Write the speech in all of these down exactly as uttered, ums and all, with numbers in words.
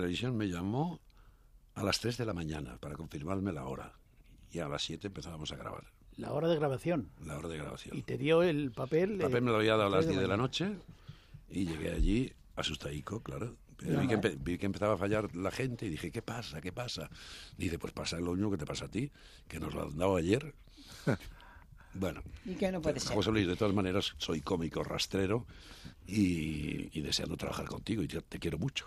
televisión me llamó a las tres de la mañana para confirmarme la hora. Y a las siete empezábamos a grabar. La hora de grabación. La hora de grabación. Y te dio el papel. El papel me lo había dado a las diez de la mañana. noche y llegué allí asustadico, claro. Pero vi, que empe- vi que empezaba a fallar la gente y dije, ¿qué pasa? ¿Qué pasa? Dice, pues pasa lo mismo que te pasa a ti, que nos lo han dado ayer. Bueno, Y que no puede ser. José Luis, de todas maneras, soy cómico rastrero y, y deseando trabajar contigo y te, te quiero mucho.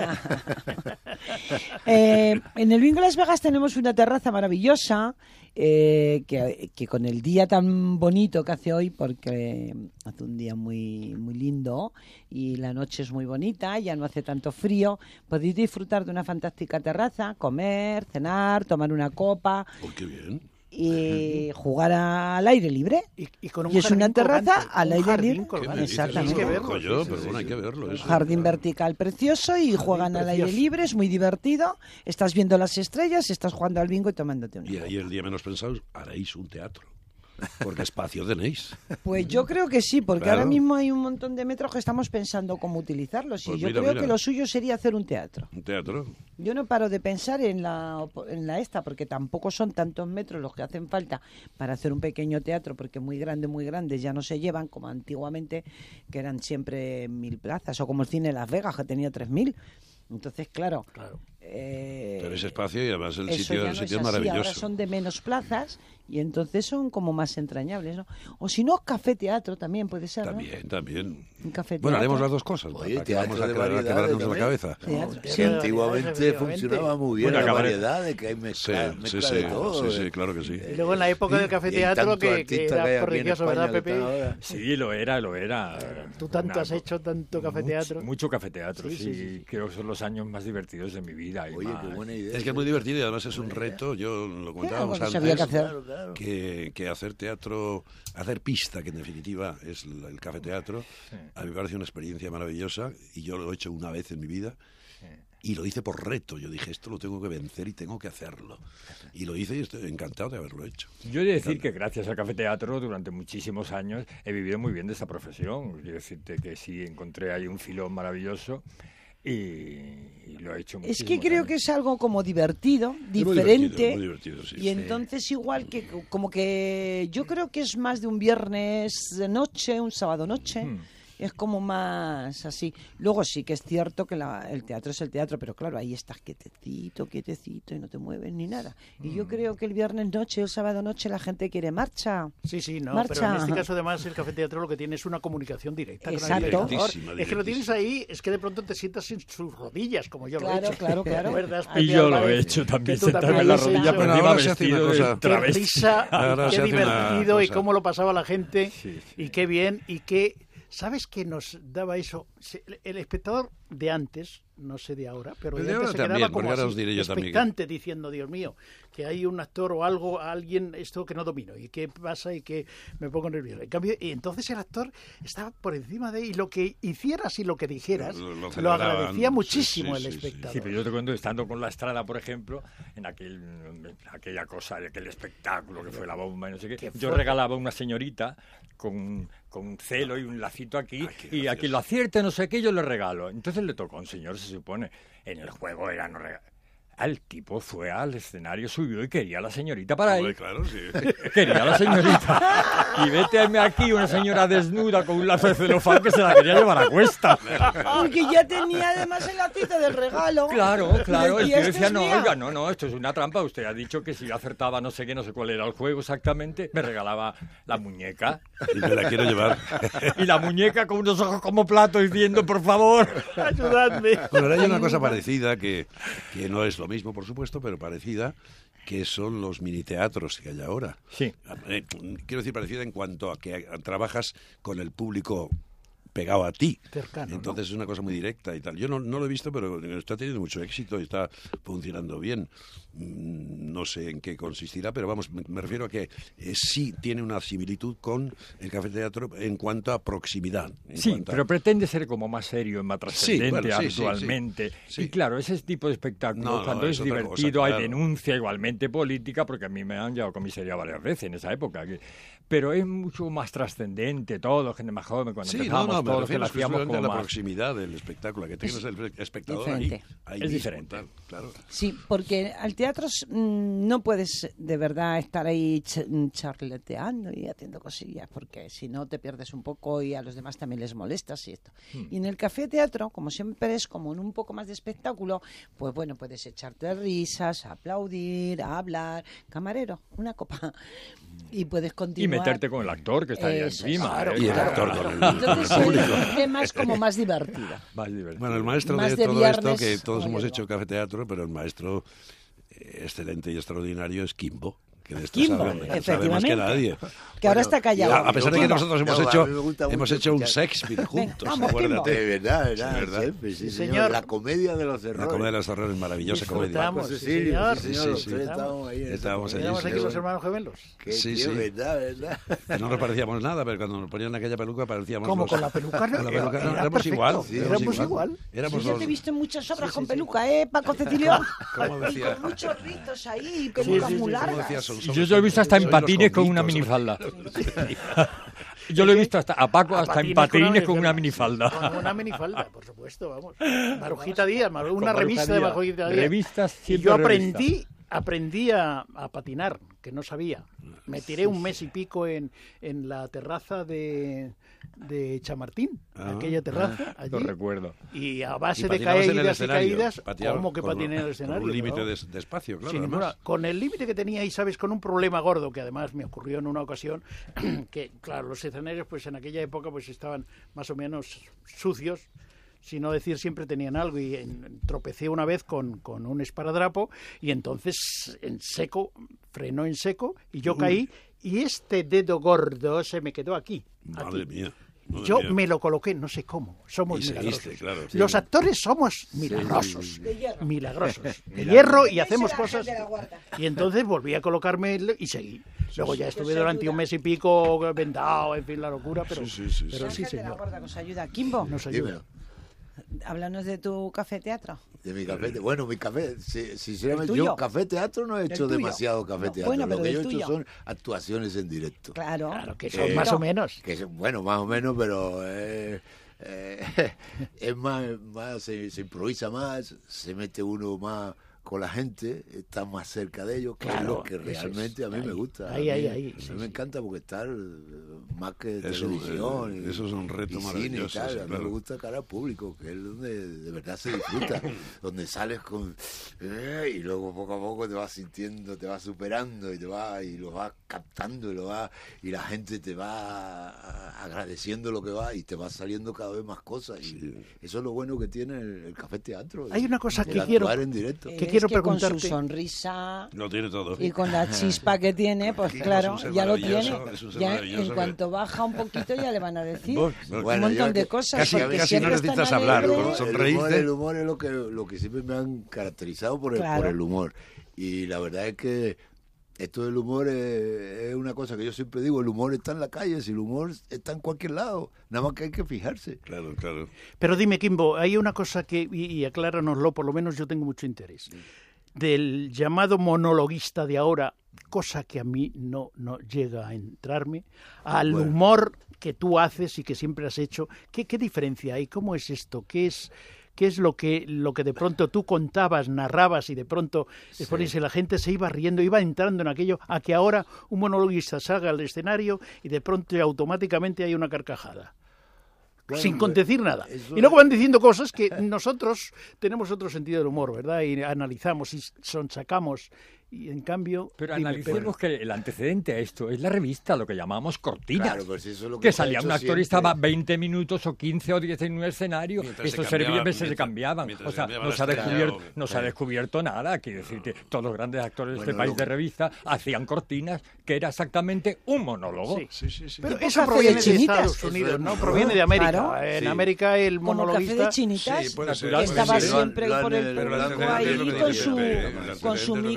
Eh, en el Bingo Las Vegas tenemos una terraza maravillosa eh, que, que con el día tan bonito que hace hoy, porque hace un día muy, muy lindo y la noche es muy bonita, ya no hace tanto frío, podéis disfrutar de una fantástica terraza, comer, cenar, tomar una copa Oh, qué bien. y jugar al aire libre. Y, y con un Y es una jardín terraza colgante, al un aire jardín libre. colgante. ¿Qué me dices? Exactamente. Eso Hay que no verlo, conozco yo, sí, pero sí, bueno, hay sí. que verlo. Eso, Jardín claro. vertical precioso y juegan al aire precioso. libre, es muy divertido. Estás viendo las estrellas, estás jugando al bingo y tomándote una Y copa. ahí el día menos pensado haréis un teatro. Porque espacio tenéis. Pues yo creo que sí, porque Claro. ahora mismo hay un montón de metros que estamos pensando cómo utilizarlos. Y Pues yo mira, creo mira. que lo suyo sería hacer un teatro. Un teatro. Yo no paro de pensar en la, opo- en la esta, porque tampoco son tantos metros los que hacen falta para hacer un pequeño teatro, porque muy grande, muy grandes ya no se llevan, como antiguamente, que eran siempre mil plazas, o como el cine Las Vegas, que tenía tres mil. Entonces, claro, Claro. eh, Pero ese espacio y además el eso sitio, ya el no sitio es es así, ahora maravilloso. son de menos plazas y entonces son como más entrañables, ¿no? O si no, café teatro también puede ser, ¿no? También, también. Un café Bueno, haremos teatro. las dos cosas. Oye, para que teatro vamos a de quebrar- variedades quebrarnos la también. cabeza. Teatro. Sí, Sí, variedades, antiguamente efectivamente. funcionaba muy bien Bueno, la acabaré- variedad de que hay Sí, mezcla, sí, mezcla sí, de todo. sí, sí, eh. claro que sí. Y luego en la época del café Y hay teatro, tanto que, que artista era hay aquí en prodigioso, España ¿verdad, que Pepe? está ahora. Sí, lo era, lo era. Tú tanto Una- has hecho tanto café mucho, teatro. Mucho café teatro, Sí, sí, sí, sí, sí. Creo que son los años más divertidos de mi vida. y Oye, más- qué buena idea. Es que es muy divertido y además es un reto. Yo lo algo comentábamos que antes. se había que hacer. Claro, claro. Que, que hacer teatro, hacer pista, que en definitiva es el, el café teatro, a mí me parece una experiencia maravillosa y yo lo he hecho una vez en mi vida y lo hice por reto. Yo dije, esto lo tengo que vencer y tengo que hacerlo. Y lo hice y estoy encantado de haberlo hecho. Yo he de decir que gracias al café teatro durante muchísimos años he vivido muy bien de esta profesión. Quiero decirte que sí encontré ahí un filón maravilloso y, y lo he hecho Es muchísimos que creo años. que es algo como divertido, Es muy diferente. divertido, muy divertido, sí. Y entonces igual que como que yo creo que es más de un viernes de noche, un sábado noche. Hmm. Es como más así. Luego sí que es cierto que la- el teatro es el teatro, pero claro, ahí estás quietecito, quietecito y no te mueves ni nada. Y Hmm. yo creo que el viernes noche, el sábado noche, la gente quiere marcha. Sí, sí, no, Marcha. pero en este caso además el café teatro lo que tiene es una comunicación directa con el Exacto. espectador. Directísima, Es que lo tienes directísima. ahí, es que de pronto te sientas en sus rodillas, como yo lo he Claro, hecho. claro, ¿Te claro. acuerdas, Y Pepe yo lo he Álvarez? hecho Que también, tú sentarme en la has hecho. rodilla, pero Bueno, encima ahora se hace una vestido de cosa- Qué travesti. risa, Ahora y se qué hace una divertido y cosa. cómo lo pasaba la gente Sí, sí. y qué bien y qué... ¿Sabes qué nos daba eso? Se- El, el espectador de antes, no sé de ahora, pero El de de antes ahora se también, quedaba porque como ahora así, os diré yo también que- expectante, diciendo, Dios mío, que hay un actor o algo, alguien, esto que no domino, y qué pasa y que me pongo nervioso. En cambio, y entonces el actor estaba por encima de, y lo que hicieras y lo que dijeras, Lo- lo lo, celebraban, agradecía sí, muchísimo sí, el sí, sí. espectador. Sí, pero yo te cuento, estando con La Estrada, por ejemplo, en aquel, aquella cosa, aquel espectáculo que fue la bomba y no sé qué, Qué yo fuerte. regalaba a una señorita con, con un celo y un lacito aquí, Ah, qué y a gracioso. quien lo acierte, no sé qué, yo le regalo. Entonces le tocó a un señor, se supone, en el juego era no regalar. El tipo fue al escenario, subió y quería a la señorita para Hombre, él. claro, sí. Quería a la señorita. Y vete aquí una señora desnuda con un lazo de celofán que se la quería llevar a cuesta. Porque ya tenía además el latito del regalo. Claro, claro. El Y tío esta decía, es no, mía. oiga, no, no, esto es una trampa. Usted ha dicho que si yo acertaba no sé qué, no sé cuál era el juego exactamente, me regalaba la muñeca. Y me la quiero llevar. Y la muñeca con unos ojos como plato diciendo, por favor. Ayudadme. Bueno, ahora hay una cosa parecida que, que no es lo mismo, por supuesto, pero parecida, que son los miniteatros que hay ahora. Sí. Eh, quiero decir, parecida en cuanto a que trabajas con el público pegado a ti. Cercano, Entonces es una cosa muy directa y tal. Yo no, no lo he visto, pero está teniendo mucho éxito y está funcionando bien. Mm, No sé en qué consistirá, pero vamos, me, me refiero a que eh, sí tiene una similitud con el café teatro en cuanto a proximidad. En Sí, cuanto a- pero pretende ser como más serio, más trascendente bueno, sí, sí, sí. habitualmente. Sí. Y claro, ese tipo de espectáculo, No, no, cuando es es otra divertido, cosa, hay claro. denuncia igualmente política, porque a mí me han llevado a comisaría varias veces en esa época. que- Pero es mucho más trascendente todo, gente más joven, cuando Sí, empezábamos no, no, me todos los que refiero lo hacíamos exclusivamente como a la más. proximidad del espectáculo, que tengas el espectador diferente. ahí. ahí Es mismo, diferente. tal, claro. Sí, porque al teatro mm, no puedes de verdad estar ahí ch charleteando y haciendo cosillas, porque si no te pierdes un poco y a los demás también les molestas y esto. Hmm. Y en el café teatro, como siempre es como en un poco más de espectáculo, pues bueno, puedes echarte risas, aplaudir, hablar, camarero, una copa. Y puedes continuar. Y meterte con el actor que está ahí Eso, encima. claro, ¿eh? Y el claro. actor con el, Entonces el público. el tema es como más divertido. Más divertido. Bueno, el maestro Más de, de todo viernes, esto, que todos como hemos yo hecho digo. café teatro, pero el maestro eh, excelente y extraordinario es Kimbo. Que de esto Kimbo, sabe, sabe más efectivamente. que nadie. Que ahora está callado. A, a pesar de que nosotros hemos No, a hecho, mí me gusta mucho hemos hecho un escuchar. Shakespeare juntos, vamos, acuérdate. De verdad, verdad, Sí, verdad. siempre, sí, Sí, señor. señor. La comedia de los La errores. comedia de los errores, maravillosa comedia. Disfrutamos. Paco sí, Cecilio, señor. sí, señor, Sí, los sí. tres estábamos ahí. en esa Estábamos allí, Tenemos comedia. sí, aquí sí. los hermanos gemelos. Qué Sí, tío, sí. verdad, verdad. Que no nos parecíamos nada, pero cuando nos ponían aquella peluca parecíamos ¿Cómo? los- ¿Con la peluca? Con la peluca, no, Era éramos perfecto. igual. Sí, éramos igual. Éramos Yo los... te he visto en muchas obras con peluca, ¿eh, Paco Cecilio? ¿Cómo decía? Con muchos ritos ahí, y pelucas sí, sí, muy sí. ¿Cómo largas. decía? Son- Yo somos- lo he visto hasta en sois los patines con una convictos. minifalda. Yo lo he visto hasta a Paco A hasta en patines patines con una minifalda. minifalda. Con una minifalda, por supuesto, vamos. Marujita Díaz, Mar- una Con revista de Marujita Marujita Díaz. Díaz. Revistas, Y siempre yo revistas. aprendí, aprendí a, a patinar, que no sabía. Me tiré un mes y pico en, en la terraza de, de Chamartín, Ah, aquella terraza, allí. Lo recuerdo. Y a base Y de patinabas en el caídas y escenario, caídas, patinabas ¿cómo que con- patiné en el con escenario? un límite Claro. de, de espacio, claro. Sin además. ninguna- con el límite que tenía y sabes con un problema gordo que además me ocurrió en una ocasión que claro, los escenarios pues en aquella época pues estaban más o menos sucios, si no decir siempre tenían algo, y en- tropecé una vez con, con un esparadrapo y entonces en seco, frenó en seco y yo caí y este dedo gordo se me quedó aquí. Madre aquí. mía. madre Yo mía. me lo coloqué, no sé cómo. Somos Y milagrosos. seguiste, claro. Los actores somos milagrosos. De hierro. Milagrosos. De hierro y Eso hacemos la cosas. gente la guarda. Y entonces volví a colocarme el- y seguí. Luego ya estuve Pues durante ayuda. un mes y pico vendado, en fin, la locura, pero Sí, sí, sí, pero sí. sí, La gente la señor. guarda, nos ayuda. Kimbo, Nos ayuda. Dímelo. háblanos de tu café teatro. De mi café. te- Bueno, mi café, si- sinceramente, ¿El tuyo? yo café teatro no he hecho tuyo? demasiado café No, teatro. bueno, Lo pero que yo he del hecho tuyo. son actuaciones en directo. Claro. Claro, que Eh, son más o menos. Que es- bueno, más o menos, pero eh, eh, es más, más se, se improvisa más, se mete uno más con la gente, está más cerca de ellos, que es Claro, lo que eso realmente es. a mí me Ahí, gusta. ahí, a mí, ahí, ahí, a sí, mí me sí. encanta porque estar eh, más que Es un- televisión. eh, y- eso es un reto y cine y maravilloso, tal. sí, A mí claro. me gusta cara al público, que es donde de verdad se disfruta, donde sales con eh, y luego poco a poco te vas sintiendo, te vas superando y te vas y lo vas captando y lo vas y la gente te va agradeciendo lo que va y te va saliendo cada vez más cosas y Sí. eso es lo bueno que tiene el, el café teatro. Hay una cosa el que actuar quiero- en directo. ¿Qué Es quiero que con preguntarte? su sonrisa Lo tiene todo. y con la chispa que tiene, pues Kiko claro, es un ser ya lo maravilloso, tiene. es un ser Ya maravilloso en que- cuanto baja un poquito ya le van a decir Vos- un Bueno, montón yo de que- cosas. casi- porque casi siempre no es tan necesitas hablar, alegre. con- El humor, sonreíste. el humor es lo que, lo que siempre me han caracterizado por el, Claro. por el humor. Y la verdad es que esto del humor es, es una cosa que yo siempre digo, el humor está en la calle, si el humor está en cualquier lado, nada más que hay que fijarse. Claro, claro. Pero dime, Kimbo, hay una cosa que, y, y acláranoslo, por lo menos yo tengo mucho interés, del llamado monologuista de ahora, cosa que a mí no, no llega a entrarme, al Bueno. humor que tú haces y que siempre has hecho. ¿Qué, qué diferencia hay? ¿Cómo es esto? ¿Qué es, qué es lo, que, lo que de pronto tú contabas, narrabas y de pronto después la gente se iba riendo, iba entrando en aquello, a que ahora un monologuista salga al escenario y de pronto automáticamente hay una carcajada? Claro, sin pues, decir nada. eso Y luego es- van diciendo cosas que nosotros tenemos otro sentido del humor, ¿verdad? Y analizamos y sonsacamos. Y en cambio... Pero dime, analicemos que el antecedente a esto es la revista, lo que llamamos cortinas. Claro, pues eso es lo que, Que se ha salía hecho un actor y siempre. estaba veinte minutos o quince o diez en un escenario. Mientras se Estos cambiaba- servían, se mientras- cambiaban. mientras O se sea, cambiaba no la se ha estrella, descubierto, o- no se ha descubierto nada. Quiero decirte, todos los grandes actores de este Bueno, país lo- de revista hacían cortinas que era exactamente un monólogo. Sí. Sí, sí, sí. Pero Tipo eso café proviene de de, chinitas. Estados Eso Unidos, es ¿no? muy Proviene bueno. de América. Claro. En Sí. América el Como café de monologuista... chinitas, Sí, puede ser, que puede estaba ser. siempre Lo han- por el pero público el ahí antecedente es lo que con dice su, Pepe, el con antecedente su es lo que micro y dice con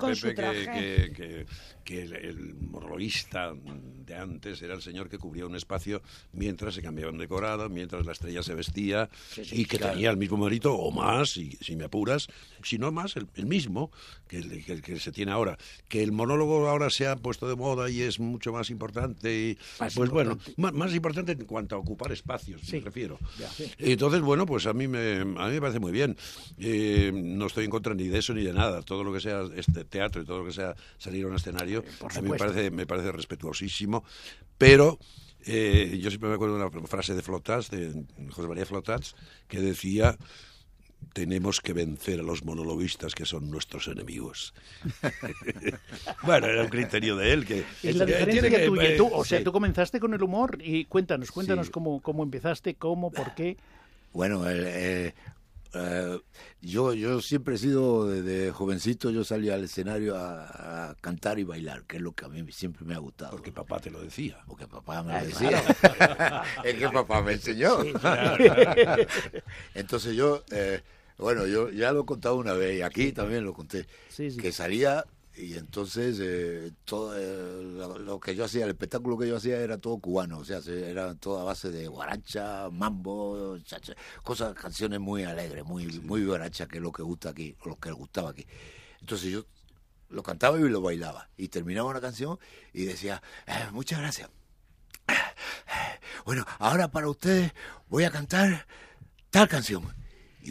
con Pepe su traje. que, que, que, que el, el monologuista de antes era el señor que cubría un espacio mientras se cambiaba un decorado, mientras la estrella se vestía, Sí, sí, y que claro. tenía el mismo mérito, o más, si, si me apuras, si no más, el, el mismo que el, que el que se tiene ahora. Que el monólogo ahora se ha puesto de moda y es mucho más importante, y, Más pues importante. bueno, más, más importante en cuanto a ocupar espacios, Sí. me refiero. Ya. Sí. Entonces, bueno, pues a mí me, a mí me parece muy bien. Eh, no estoy en contra ni de eso ni de nada. Todo lo que sea este teatro y todo lo que sea salir a un escenario, por a mí me supuesto. parece, me parece respetuosísimo. Pero eh, yo siempre me acuerdo de una frase de Flotats, de José María Flotats, que decía: tenemos que vencer a los monologuistas que son nuestros enemigos. Bueno, era un criterio de él que... Es la que diferencia tiene que- tuya. eh, Tú, o sea, sí. tú comenzaste con el humor y cuéntanos, cuéntanos Sí. cómo, cómo empezaste, cómo, por qué. Bueno, el, eh, eh, yo yo siempre he sido, desde jovencito, yo salía al escenario a, a cantar y bailar, que es lo que a mí siempre me ha gustado. Porque papá te lo decía. Porque papá me Ah, lo decía. Es que papá me enseñó. Entonces yo, eh, bueno, yo ya lo he contado una vez y aquí también lo conté, Sí, sí. que salía y entonces eh, todo eh, lo, lo que yo hacía, el espectáculo que yo hacía era todo cubano, o sea, se- era todo a base de guaracha, mambo, chacha, cosas, canciones muy alegres, muy muy guaracha, que es lo que gusta aquí, o lo que gustaba aquí. Entonces yo lo cantaba y lo bailaba y terminaba una canción y decía, eh, muchas gracias. Bueno, ahora para ustedes voy a cantar tal canción. Y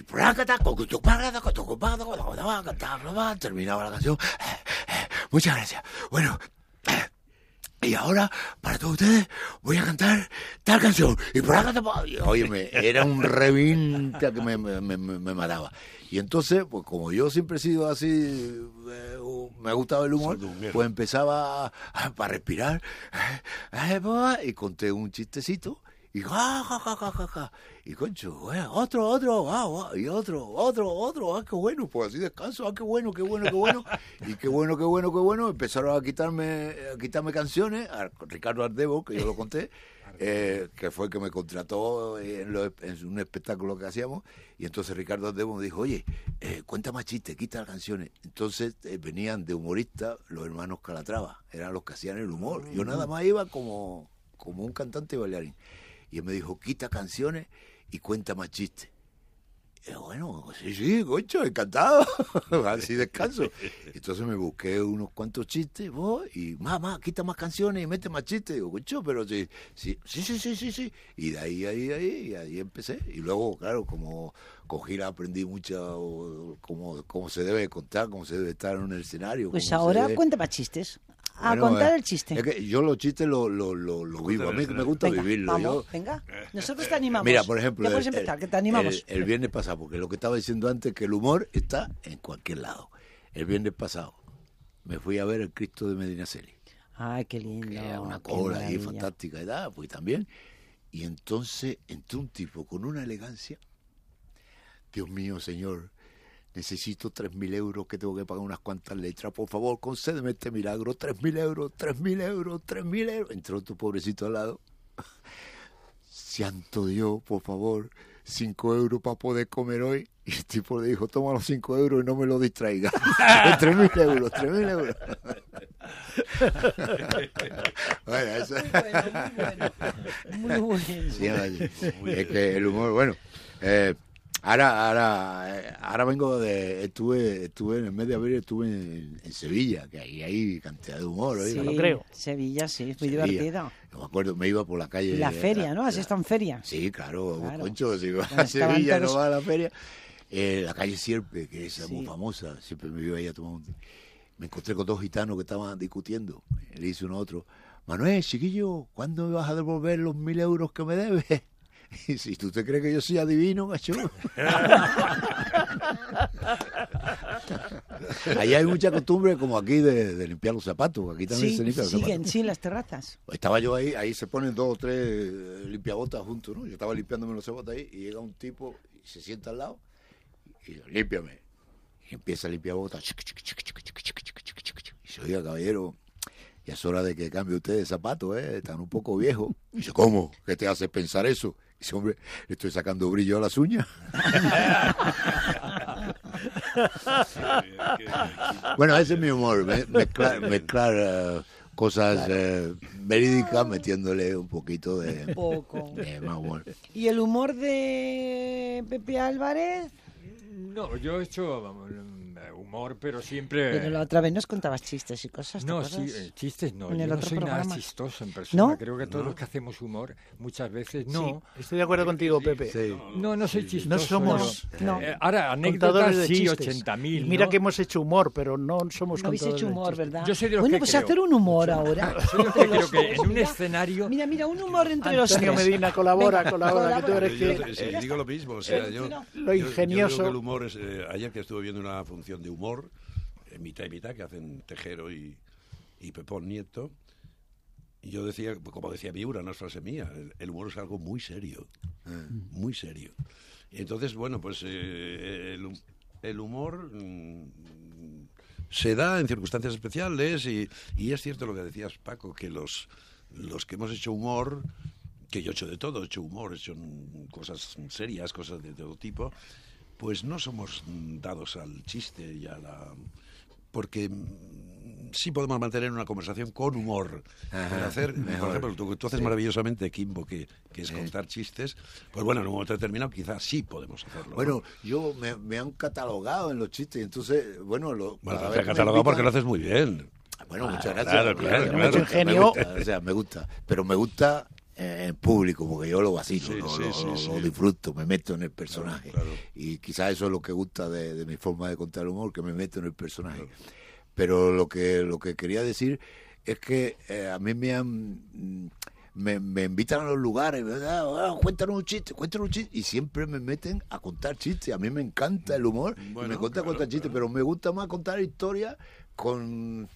terminaba la canción. Muchas gracias. Bueno, y ahora para todos ustedes voy a cantar tal canción. Y óyeme, era un revinta que me, me, me, me mataba. Y entonces, pues como yo siempre he sido así, eh, me ha gustado el humor, Sardunguero. pues empezaba a, a- para respirar eh, eh, y conté un chistecito y ja, ja, ja, ja, ja, ja. Y concho, eh, otro, otro, ah, ah, y otro, otro, otro, ah, qué bueno, pues así descanso, ah, qué bueno, qué bueno, qué bueno, y qué bueno, qué bueno, qué bueno, empezaron a quitarme, a quitarme canciones, a Ricardo Ardebo, que yo lo conté, eh, que fue el que me contrató en, lo- en un espectáculo que hacíamos, y entonces Ricardo Ardebo me dijo, oye, eh, cuenta más chistes, quita las canciones. Entonces eh, venían de humoristas los hermanos Calatrava, eran los que hacían el humor, yo nada más iba como, como un cantante y bailarín. Y él me dijo, quita canciones y cuenta más chistes. Y yo, bueno, sí, sí, concho, encantado. Así descanso. Entonces me busqué unos cuantos chistes, voy, y mamá, quita más canciones y mete más chistes. Digo, concho, pero sí, sí, sí, sí, sí, sí, sí. Y de ahí, ahí, ahí, y ahí empecé. Y luego, claro, como con gira aprendí mucho cómo, cómo se debe contar, cómo se debe estar en un escenario. Pues cómo se ahora debe- cuenta más chistes. A Bueno, contar eh, el chiste. Es que yo los chistes los lo, lo, lo vivo. A mí me gusta Venga, vivirlo. vamos, Yo, venga. Nosotros te animamos. Mira, por ejemplo, Ya puedes el- empezar, el- que te animamos. El, el viernes pasado, porque lo que estaba diciendo antes, que el humor está en cualquier lado. El viernes pasado me fui a ver el Cristo de Medinaceli, Ay, qué lindo. que era una qué cola ahí maravilla. fantástica, ¿verdad? Pues también. Y entonces entró un tipo con una elegancia. Dios mío, señor, necesito tres mil euros, que tengo que pagar unas cuantas letras. Por favor, concédeme este milagro. Tres mil euros, tres mil euros, tres mil euros. Entró tu pobrecito al lado. Santo Dios, por favor, cinco euros para poder comer hoy. Y el tipo le dijo, toma los cinco euros y no me lo distraiga. Tres mil euros, tres mil euros. Bueno, eso... Muy bueno. Sí, es que el humor, bueno, eh, ahora, ahora, eh, ahora vengo de, estuve, estuve en el mes de abril, estuve en, en Sevilla, que ahí hay cantidad de humor, ¿eh? Sí. lo creo. Sevilla, sí, es muy Sevilla. divertido. Yo me acuerdo, me iba por la calle. Y la feria, ¿no? Has la- estado en feria. Sí, claro, Claro. Concho, si va Donde a estaban Sevilla, todos- no va a la feria. Eh, la calle Sierpe, que es Sí. muy famosa, siempre me iba ahí a tomar un... Me encontré con dos gitanos que estaban discutiendo. Le dice uno a otro, Manuel, chiquillo, ¿cuándo me vas a devolver los mil euros que me debes? Y si tú te crees que yo soy adivino, gacho. Allá hay mucha costumbre, como aquí, de, de limpiar los zapatos. Aquí también Sí, se limpian los siguen, zapatos. sí, las terrazas. Estaba yo ahí, ahí se ponen dos o tres eh, limpiabotas juntos, ¿no? Yo estaba limpiándome los zapatos ahí y llega un tipo y se sienta al lado y dice, límpiame. Y empieza a limpiar botas. Y dice, oiga, caballero, ya es hora de que cambie usted de zapatos, ¿eh? Están un poco viejos. Y dice, ¿cómo? ¿Qué te hace pensar eso? Y dice, hombre, le estoy sacando brillo a las uñas. Bueno, ese es mi humor, me- mezclar, mezclar eh, cosas eh, verídicas metiéndole un poquito de, Poco. de más humor. ¿Y el humor de Pepe Álvarez? No, yo he hecho vamos, humor, pero siempre... Pero la otra vez nos contabas chistes y cosas. ¿te No, acuerdas? sí, eh, chistes no. En Yo el no otro soy nada programa. chistoso en persona. ¿No? Creo que todos No. los que hacemos humor muchas veces no. Sí, estoy de acuerdo contigo, Pepe. Sí. No, no soy chistoso. No somos yo. no. Eh, ahora, Contadores anécdotas de sí, chistes. ochenta mil. Mira ¿no? que hemos hecho humor, pero no somos No habéis contadores hecho de humor, chistes. ¿verdad? Yo soy de los bueno, que pues creo. hacer un humor ahora. Soy de los que Entre creo los que tres, en un mira. escenario... Mira, mira, un humor entre los Antonio tres. Medina, colabora, Venga, colabora, que tú eres Yo, que... sí, digo lo mismo, o sea, yo, no. Lo yo- yo ingenioso. creo que el humor es, eh, ayer que estuve viendo una función de humor, eh, mitad y mitad, que hacen Tejero y, y Pepón Nieto, y yo decía, como decía Miura, no es frase mía, el, el humor es algo muy serio, muy serio. Y entonces, bueno, pues eh, el, hum- el humor mm, se da en circunstancias especiales y, y es cierto lo que decías, Paco, que los, los que hemos hecho humor, que yo he hecho de todo, he hecho humor, he hecho mm, cosas serias, cosas de todo tipo, pues no somos mm, dados al chiste y a la... porque mm, sí podemos mantener una conversación con humor. Ajá, Pero hacer, por mejor. ejemplo, tú, tú haces Sí. maravillosamente, Kimbo, que, que es Sí. contar chistes, pues bueno, en un momento determinado quizás sí podemos hacerlo. ¿no? Bueno, yo me, me han catalogado en los chistes, entonces, bueno, lo, Bueno, cada te vez has que me catalogado porque lo invitan- haces muy bien. Bueno, muchas Claro, gracias. claro, claro, Me claro. gusta, Ingenio. me gusta, o sea, me gusta. Pero me gusta eh, en público, porque yo lo vacilo, Sí, lo, sí, lo- sí, lo- sí. lo disfruto, me meto en el personaje. Claro, claro. Y quizás eso es lo que gusta de, de mi forma de contar el humor, que me meto en el personaje. Pero lo que lo que quería decir es que eh, a mí me han... mm, Me, me invitan a los lugares, ¿verdad? Ah, cuéntanos un chiste, cuéntanos un chiste. Y siempre me meten a contar chistes. A mí me encanta el humor. y Bueno, me gusta claro, contar chistes, claro. pero me gusta más contar historias con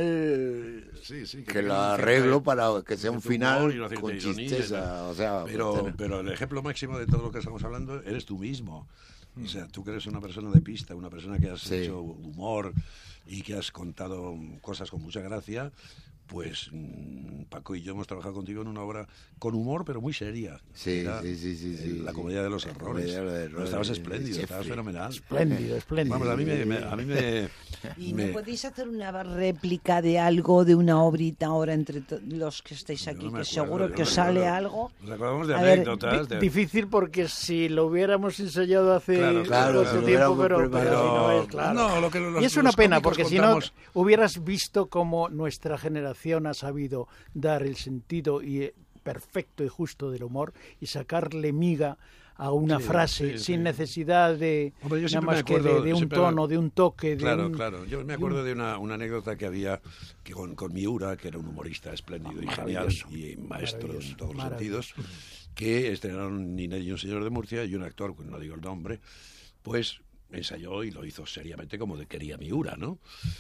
final Sí, sí, que tenga lo un cierto- arreglo para que sea un cierto humor y final una cierta con ironía y chistes. tal. O sea, Pero, tener- pero el ejemplo máximo de todo lo que estamos hablando eres tú mismo. O sea, tú que eres una persona de pista, una persona que has Sí. hecho humor y que has contado cosas con mucha gracia, pues mm, Paco y yo hemos trabajado contigo en una obra con humor, pero muy seria. Sí, Era, sí, sí, sí, eh, sí, La sí. comedia de los La errores. comedia de los Pero errores, estabas de espléndido, estabas Jeffrey. fenomenal. Espléndido, espléndido. Vamos, a mí me... me- a mí me, ¿Y me- no podéis hacer una réplica de algo, de una obrita ahora entre to- los que estáis Yo aquí, no me que acuerdo, seguro yo que no os me sale acuerdo. algo? Nos acordamos de A ver, anécdotas. de- Difícil porque si lo hubiéramos ensayado hace Claro, claro, mucho si lo tiempo, hubiéramos pero, pero preparado. si no es claro. No, lo que los- y es una los pena cómicos porque contamos- si no hubieras visto cómo nuestra generación ha sabido dar el sentido y eh, perfecto y justo del humor y sacarle miga a una Sí, frase sí, sin sí. necesidad de Hombre, yo nada siempre más me que de, acuerdo- de un siempre- tono, de un toque, de Claro, un- claro. Yo me acuerdo de una, una anécdota que había que con, con Miura, que era un humorista espléndido y genial Maravilloso. y maestro en Maravilloso, todos los maravilloso. sentidos, que estrenaron Ninel y un señor de Murcia y un actor, no digo el nombre, pues ensayó y lo hizo seriamente como de quería Miura, ¿no?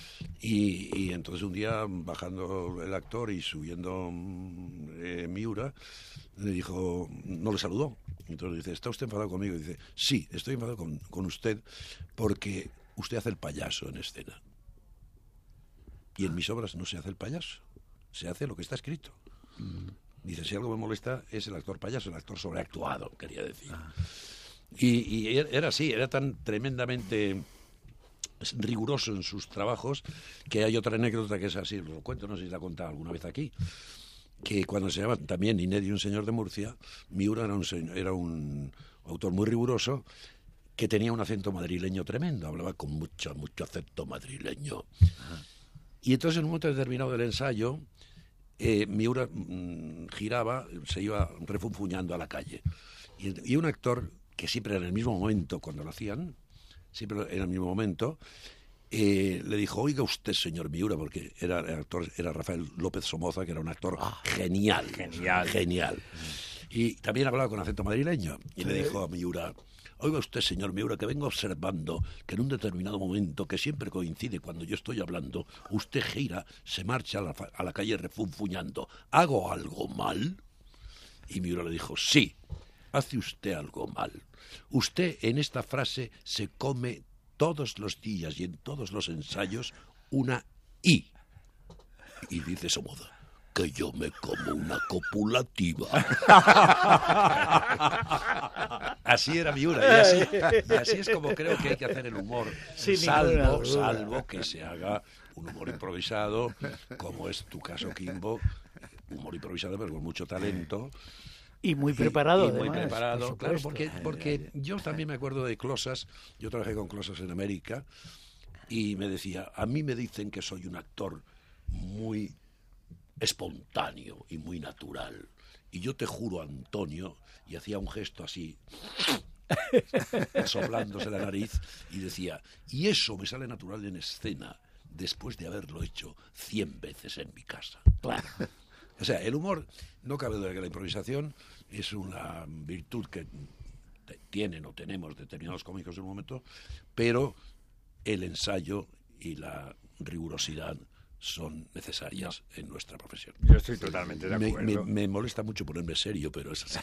Y, y entonces un día, bajando el actor y subiendo mm, eh, Miura, le dijo, no le saludó. Entonces dice, ¿está usted enfadado conmigo? Y dice, sí, estoy enfadado con, con usted porque usted hace el payaso en escena. Y en mis obras no se hace el payaso, se hace lo que está escrito. Dice, si algo me molesta es el actor payaso, el actor sobreactuado, quería decir. Y, y era así, era tan tremendamente riguroso en sus trabajos que hay otra anécdota que es así, lo cuento, no sé si la he contado alguna vez aquí, que cuando se llama también Inés y un señor de Murcia, Miura era un, se- era un autor muy riguroso que tenía un acento madrileño tremendo, hablaba con mucho, mucho acento madrileño. Y entonces en un momento determinado del ensayo, eh, Miura mm, giraba, se iba refunfuñando a la calle. Y, y un actor que siempre en el mismo momento, cuando lo hacían, siempre en el mismo momento, eh, le dijo, oiga usted, señor Miura, porque era el actor, era Rafael López Somoza, que era un actor genial, genial. genial. Y también hablaba con acento madrileño. Y le dijo a Miura, oiga usted, señor Miura, que vengo observando que en un determinado momento, que siempre coincide cuando yo estoy hablando, usted gira, se marcha a la, fa- a la calle refunfuñando. ¿Hago algo mal? Y Miura le dijo, sí, hace usted algo mal. Usted en esta frase se come todos los días y en todos los ensayos una I. Y dice Somoza, que yo me como una copulativa. Así era Miura, y así, y así es como creo que hay que hacer el humor, Sin salvo, salvo que se haga un humor improvisado, como es tu caso, Kimbo, humor improvisado pero con mucho talento. Y muy preparado, y, y muy además, preparado, por claro, supuesto. porque, porque yo también me acuerdo de Closas, yo trabajé con Closas en América, y me decía, a mí me dicen que soy un actor muy espontáneo y muy natural. Y yo te juro, Antonio, y hacía un gesto así, soplándose la nariz, y decía, y eso me sale natural en escena, después de haberlo hecho cien veces en mi casa. Claro. O sea, el humor, no cabe duda que la improvisación es una virtud que tienen o tenemos determinados cómicos en un momento, pero el ensayo y la rigurosidad son necesarias en nuestra profesión. Yo estoy totalmente de Me, acuerdo. me, me molesta mucho ponerme serio, pero es así.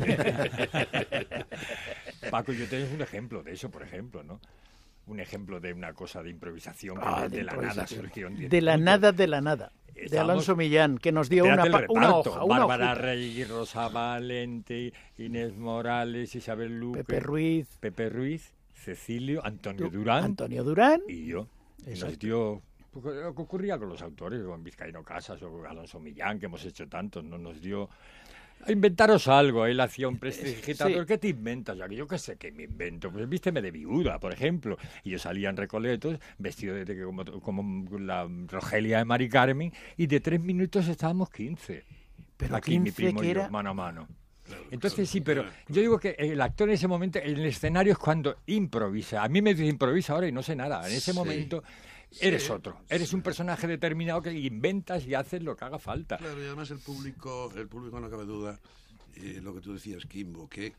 Paco, yo tengo un ejemplo de eso, por ejemplo, ¿no? Un ejemplo de una cosa de improvisación que Ah, de, de de la nada improvisación. surgió en diez De la minutos. nada, de la nada. De Estamos- Alonso Millán, que nos dio una, Espérate el pa- una reparto. hoja, una Bárbara hojita. Rey, Rosa Valente, Inés Morales, Isabel Luque, Pepe Ruiz, Pepe Ruiz, Cecilio, Antonio Du- Durán Antonio Durán. y yo. Y nos Exacto. dio pues, lo que ocurría con los autores, con Vizcaíno Casas o con Alonso Millán, que hemos hecho tantos, no nos dio a inventaros algo. Él hacía un prestidigitador. Sí. ¿Qué te inventas? Ya que yo qué sé qué me invento. Pues vísteme de viuda, por ejemplo. Y yo salía en Recoletos, vestido de, de- como, como la Rogelia de Mari Carmen, y de tres minutos estábamos quince. Pero Aquí mi quince primo que y yo, era- mano a mano. Entonces sí, pero yo digo que el actor en ese momento, en el escenario es cuando improvisa. A mí me dice improvisa ahora y no sé nada. En ese Sí. momento eres otro. Eres un personaje determinado que inventas y haces lo que haga falta. Claro, y además el público, el público no cabe duda, eh, lo que tú decías, Kimbo, que,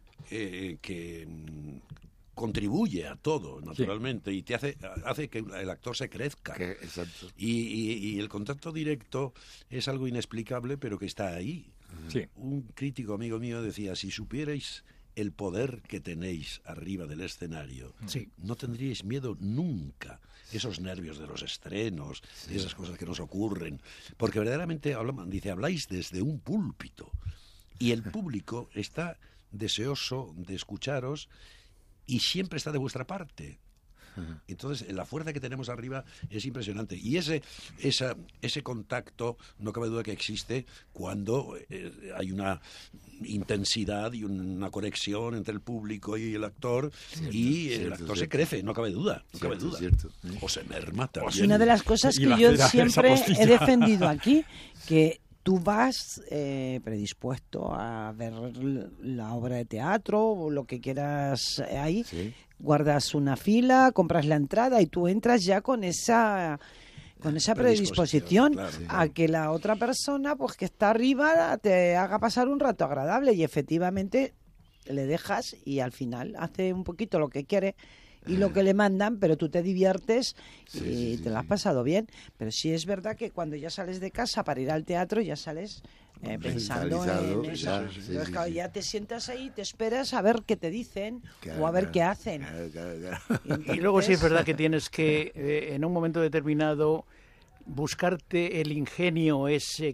eh, que mm, contribuye a todo, naturalmente, y te hace, hace que el actor se crezca. Que- exacto. Y, y- y el contacto directo es algo inexplicable, pero que está ahí. Sí. Un crítico amigo mío decía, si supierais el poder que tenéis arriba del escenario, Sí. no tendríais miedo nunca. Esos nervios de los estrenos, y esas cosas que nos ocurren. Porque verdaderamente, hablamos, dice, habláis desde un púlpito. Y el público está deseoso de escucharos y siempre está de vuestra parte. Entonces, la fuerza que tenemos arriba es impresionante. Y ese esa, ese contacto, no cabe duda que existe cuando eh, hay una intensidad y una conexión entre el público y el actor, y el cierto, actor se cierto. crece, no cabe duda, no cabe Cierto, duda. cierto. O se merma Es también. una de las cosas Iba que a yo hacer esa siempre postilla. he defendido aquí, que tú vas eh, predispuesto a ver l- la obra de teatro o lo que quieras eh, ahí, Sí. guardas una fila, compras la entrada y tú entras ya con esa con esa Predisposición, predisposición claro, a claro. que la otra persona pues que está arriba te haga pasar un rato agradable, y efectivamente le dejas y al final hace un poquito lo que quiere y lo que le mandan, pero tú te diviertes y Sí, sí, sí, te lo has sí. pasado bien. Pero sí es verdad que cuando ya sales de casa para ir al teatro, ya sales eh, pensando Mentalizado, en eso. ya, sí, Entonces, sí, claro, sí. ya te sientas ahí y te esperas a ver qué te dicen Claro, o a ver claro. qué hacen. Claro, claro, claro. Y luego sí es entonces- verdad que tienes que, eh, en un momento determinado, buscarte el ingenio ese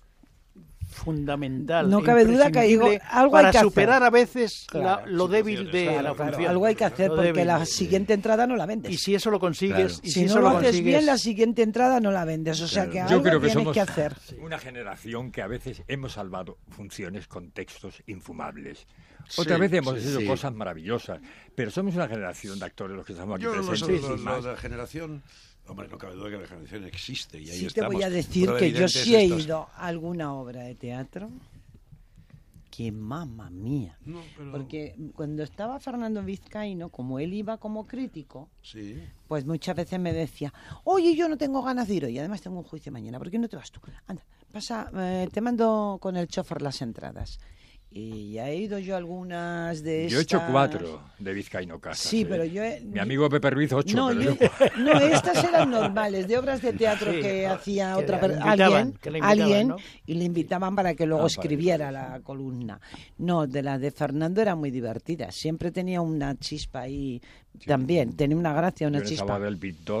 fundamental. No e cabe duda que digo, imprescindible algo hay para que hacer. superar a veces la- Claro, lo débil de Claro, la claro, función. algo hay que hacer Lo porque débil. la siguiente entrada no la vendes. Y si eso lo consigues, Claro. y si, si eso no lo lo haces consigues, bien, la siguiente entrada no la vendes. O sea Claro. que Yo algo Yo creo que tienes somos que hacer. una generación que a veces hemos salvado funciones con textos infumables. Sí, Otras veces hemos sí, hecho sí. cosas maravillosas, pero somos una generación de actores los que estamos aquí Yo lo, presentes. lo- sin lo- más. la generación, hombre, no cabe duda que la generación existe y ahí Sí te estamos. voy a decir Prueba que yo evidente es sí he estas- ido a alguna obra de teatro que mamma mía. No, pero- Porque cuando estaba Fernando Vizcaíno, como él iba como crítico, Sí. pues muchas veces me decía, oye, yo no tengo ganas de ir hoy, además tengo un juicio mañana, ¿por qué no te vas tú? Anda, pasa, eh, te mando con el chofer las entradas. Y ya he ido yo a algunas de Yo he hecho estas- cuatro de Vizcaíno Casas. Sí, ¿eh? pero yo... he- Mi amigo Pepe Ruiz, ocho. No, pero yo- yo- no, estas eran normales, de obras de teatro Sí, que hacía que otra la per- invitaban, alguien, que la invitaban, alguien ¿no? y le invitaban para que luego Ah, para escribiera eso, la columna. No, de las de Fernando era muy divertida, siempre tenía una chispa ahí también, tenía una gracia, una yo en esa chispa. boda del pintor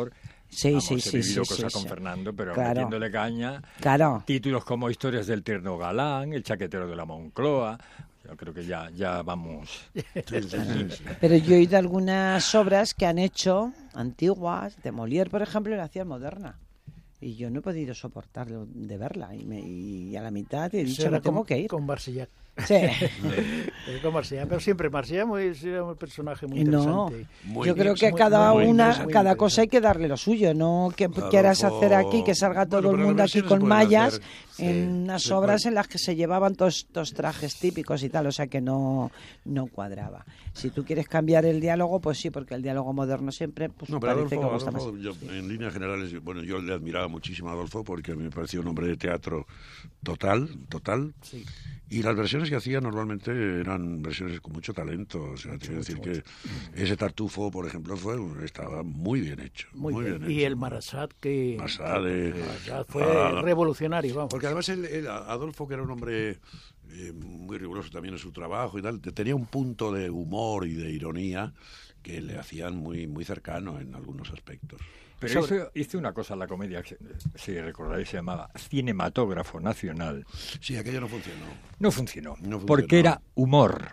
Sí, Vamos, sí, he sí, vivido sí, cosas sí, con sí. Fernando, pero Claro. metiéndole caña. Claro. Títulos como Historias del Tierno Galán, El Chaquetero de la Moncloa. Yo creo que ya, ya vamos. Sí, sí, sí, sí. Pero yo he oído algunas obras que han hecho antiguas, de Molière, por ejemplo, y la hacían moderna. Y yo no he podido soportarlo de verla. Y, me, y a la mitad he dicho, Será me tengo con, que ir. con Barsillac. Sí. Eh, con Marcial, pero siempre Marcial muy, era un personaje muy No, interesante. Muy yo creo bien, que muy- cada muy una, interesante, muy cada cosa hay interesante. que darle lo suyo, no que Adolfo- quieras hacer aquí que salga todo Bueno, el pero mundo las aquí versiones con se pueden mallas hacer, en sí, unas se obras pueden. en las que se llevaban todos estos trajes típicos y tal, o sea que no, no cuadraba. Si tú quieres cambiar el diálogo, pues sí, porque el diálogo moderno siempre pues, No, pero parece Adolfo, que gusta Adolfo, más. yo, en líneas generales, bueno, yo le admiraba muchísimo a Adolfo porque me parecía un hombre de teatro total, total. Sí. Y las versiones que hacía normalmente eran versiones con mucho talento. O sea, te quiero decir que ese Tartufo, por ejemplo, fue estaba muy bien hecho. Muy, Muy, bien. bien, Y hecho. el Marasat, que Marasat, eh, Marasat fue ah, revolucionario, vamos. Porque además él, él, Adolfo, que era un hombre eh, muy riguroso también en su trabajo y tal, tenía un punto de humor y de ironía que le hacían muy, muy cercano en algunos aspectos. Pero Sobre- hizo, hizo una cosa en la comedia, que, si recordáis, se llamaba Cinematógrafo Nacional. Sí, aquello no funcionó. No funcionó, No funcionó. porque era humor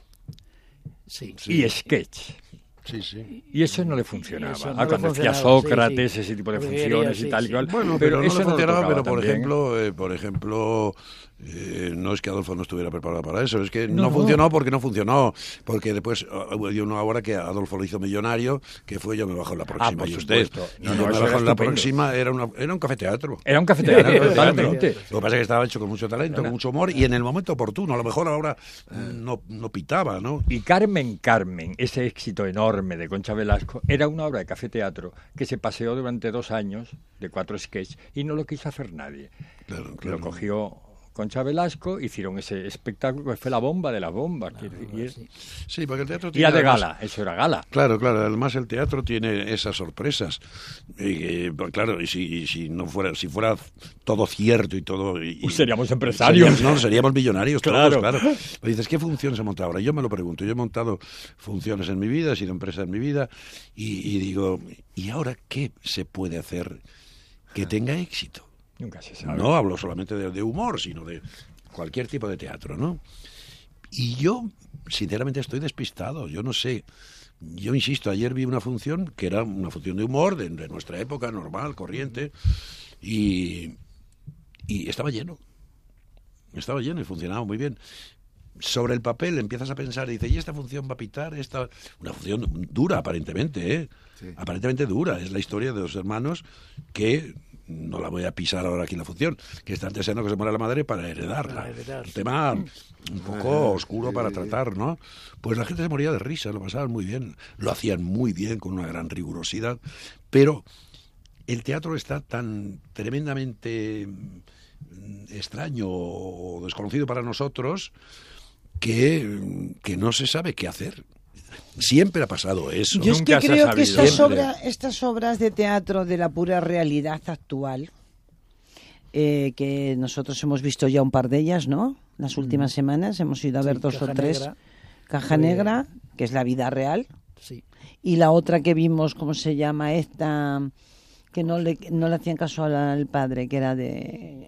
Sí. Sí. y sketch. Sí, sí. Y eso no le funcionaba. Eso no Ah, le cuando decía funcionaba, Sócrates, sí, sí. ese tipo de Porque funciones quería, y tal sí, y cual. sí. Bueno, pero, no eso le lo funcionaba, tocaba pero por también. ejemplo, eh, por ejemplo, eh, no es que Adolfo no estuviera preparado para eso, es que no, No, no. funcionó porque no funcionó, porque después uh, hubo uno ahora que Adolfo lo hizo millonario, que fue Yo me bajo en la próxima por y usted. supuesto. Y No, Yo no, me eso bajo era en la estupendo. próxima era, una, era un cafeteatro. Era un Era cafetería, un cafeteatro. totalmente. Lo que pasa es que estaba hecho con mucho talento, con mucho humor y en el momento oportuno. A lo mejor ahora no, no pitaba, ¿no? Y Carmen Carmen, ese éxito enorme de Concha Velasco, era una obra de cafeteatro que se paseó durante dos años de cuatro sketches y no lo quiso hacer nadie. Claro, claro. Lo cogió Concha Velasco, hicieron ese espectáculo que fue la bomba de las bombas. quiero decir, y, es- Sí, porque el teatro y tiene era de además- gala, eso era gala. Claro, claro. Además el teatro tiene esas sorpresas. Y, eh, pues, claro, y si, y si no fuera, si fuera todo cierto y todo, y, Pues seríamos empresarios. seríamos, no, seríamos millonarios Claro. todos, claro. Pero dices, ¿qué función se monta ahora? Yo me lo pregunto. Yo he montado funciones en mi vida, he sido empresa en mi vida, y, y digo, ¿y ahora qué se puede hacer que tenga éxito? Nunca se sabe. No hablo solamente de, de humor, sino de cualquier tipo de teatro, ¿no? Y yo, sinceramente, estoy despistado. Yo no sé. Yo insisto, ayer vi una función que era una función de humor de, de nuestra época, normal, corriente, y, y estaba lleno. Estaba lleno y funcionaba muy bien. Sobre el papel empiezas a pensar y dices, ¿y esta función va a pitar? Esta... Una función dura, aparentemente, ¿eh? Sí. Aparentemente dura. Es la historia de dos hermanos que, no la voy a pisar ahora aquí en la función, que están deseando que se muera la madre para heredarla. Para heredar. Un tema un poco oscuro para tratar, ¿no? Pues la gente se moría de risa, lo pasaban muy bien. Lo hacían muy bien, con una gran rigurosidad. Pero el teatro está tan tremendamente mm, extraño o desconocido para nosotros que, que no se sabe qué hacer. Siempre ha pasado eso. Yo es que Nunca se ha creo que sabido. estas, Siempre. obra- estas obras de teatro de la pura realidad actual, eh, que nosotros hemos visto ya un par de ellas, ¿no? Las últimas semanas hemos ido a ver Sí, dos o Caja tres. Negra. Caja Eh, Negra, que es la vida real, Sí. y la otra que vimos, ¿cómo se llama? Esta, que no le, no le hacían caso al, al padre, que era de...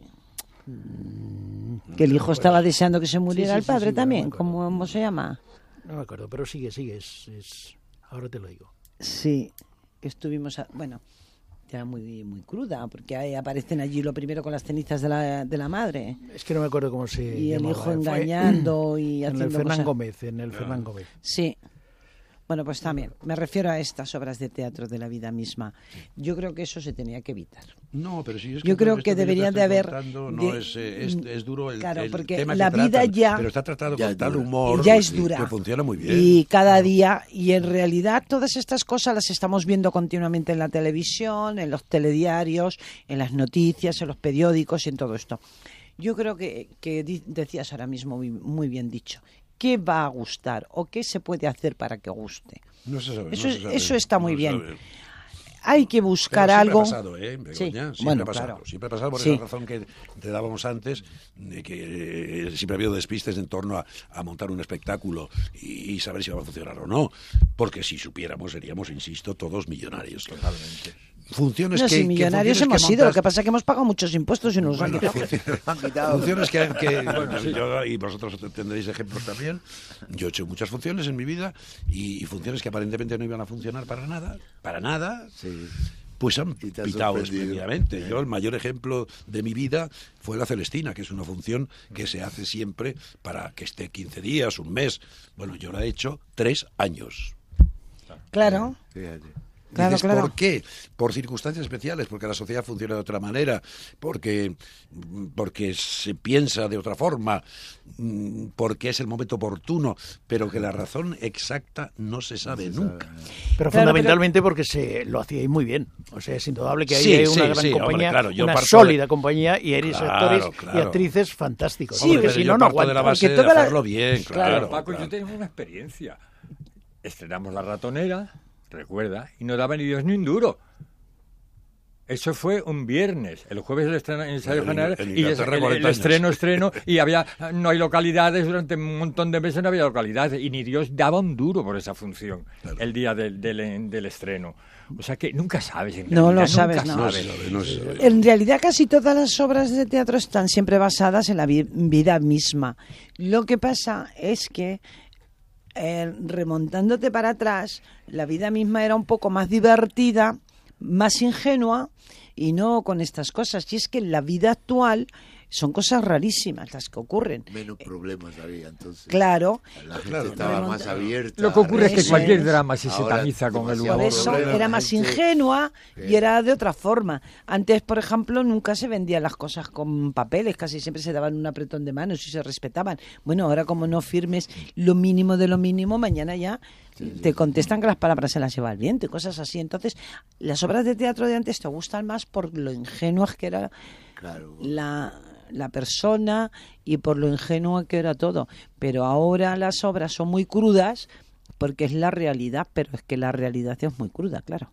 Que el hijo estaba deseando que se muriera sí, el sí, padre sí, pero no también, me acuerdo. ¿cómo, cómo se llama? No me acuerdo, pero sigue, sigue. Es, es... Ahora te lo digo. Sí, que estuvimos, a- bueno, era muy muy cruda, porque ahí aparecen allí lo primero con las cenizas de la, de la madre Es que no me acuerdo cómo se y el llamaba. hijo Fue engañando y En el haciendo Fernán cosas. Gómez, en el Fernán Gómez. Sí. Bueno, pues también, me refiero a estas obras de teatro de la vida misma. Yo creo que eso se tenía que evitar. No, pero si es Yo creo esto que yo te deberían de estoy haber contando, no de- es, eh, es, es duro el, Claro, el porque tema la que vida tratan, ya- pero está tratado ya con es tal dura. humor Ya es que- dura. que funciona muy bien. Y cada día, y en realidad todas estas cosas las estamos viendo continuamente en la televisión, en los telediarios, en las noticias, en los periódicos y en todo esto. Yo creo que, que di- decías ahora mismo muy, muy bien dicho. ¿Qué va a gustar o qué se puede hacer para que guste? No se sabe, Eso no es- se sabe, eso está muy no se bien. sabe. Hay que Pero buscar siempre algo. ha pasado, ¿eh, Begoña? Sí, Siempre bueno, ha pasado. claro. Siempre ha pasado por Sí. esa razón que te dábamos antes, de que eh, siempre ha habido despistes en torno a, a montar un espectáculo y, y saber si va a funcionar o no. Porque si supiéramos, seríamos, insisto, todos millonarios. Totalmente. funciones no, que... si que millonarios funciones hemos que sido, montas- lo que pasa es que hemos pagado muchos impuestos y nos Bueno, han quitado. funciones, funciones que, que- bueno, yo- y vosotros tendréis ejemplos también. Yo he hecho muchas funciones en mi vida y, y funciones que aparentemente no iban a funcionar para nada, para nada, Sí. pues han Y te ha pitado sorprendido. espléndidamente. Yo el mayor ejemplo de mi vida fue la Celestina, que es una función que se hace siempre para que esté quince días, un mes. Bueno, yo la he hecho tres años. Claro, Fíjate. claro, Dices, claro. ¿por qué? Por circunstancias especiales, porque la sociedad funciona de otra manera, porque, porque se piensa de otra forma, mm, porque es el momento oportuno, pero que la razón exacta no se sabe nunca. Pero Claro, fundamentalmente porque se lo hacíais muy bien. O sea, es indudable que ahí Sí, hay sí, una gran sí, hombre, compañía, claro, yo una parto sólida de- compañía y eres Claro, actores y claro. actrices fantásticos. Sí, porque Pero si yo no, no parto de la aguantan. base porque de toda la- hacerlo bien, Claro, claro. Paco, claro. yo tengo una experiencia. Estrenamos La Ratonera, recuerda, y no daba ni Dios ni un duro. Eso fue un viernes. El jueves el estreno en ensayo En- general en y el, Inglaterra, el- el cuarenta años. estreno, estreno, y había, no hay localidades, durante un montón de meses no había localidades, y ni Dios daba un duro por esa función, Claro. el día del, del, del estreno. O sea que nunca sabes. En No realidad, lo nunca sabes, no. No sabes. se sabe, no se sabe. En realidad casi todas las obras de teatro están siempre basadas en la vi- vida misma. Lo que pasa es que eh, remontándote para atrás, la vida misma era un poco más divertida, más ingenua y no con estas cosas. Y es que en la vida actual son cosas rarísimas las que ocurren. Menos problemas había entonces. Claro, La gente Claro, estaba remonta- más abierta. Lo que ocurre es que Eso cualquier es. drama si se Ahora, tamiza con el demasiado por humor. eso problema, era la más gente- ingenua y Sí. era de otra forma. Antes, por ejemplo, nunca se vendían las cosas con papeles, casi siempre se daban un apretón de manos y se respetaban. Bueno, ahora como no firmes lo mínimo de lo mínimo, mañana ya te contestan que las palabras se las lleva el viento y cosas así. Entonces, las obras de teatro de antes te gustan más por lo ingenuas que era Claro. la, la persona y por lo ingenuo que era todo. Pero ahora las obras son muy crudas porque es la realidad, pero es que la realidad es muy cruda, claro.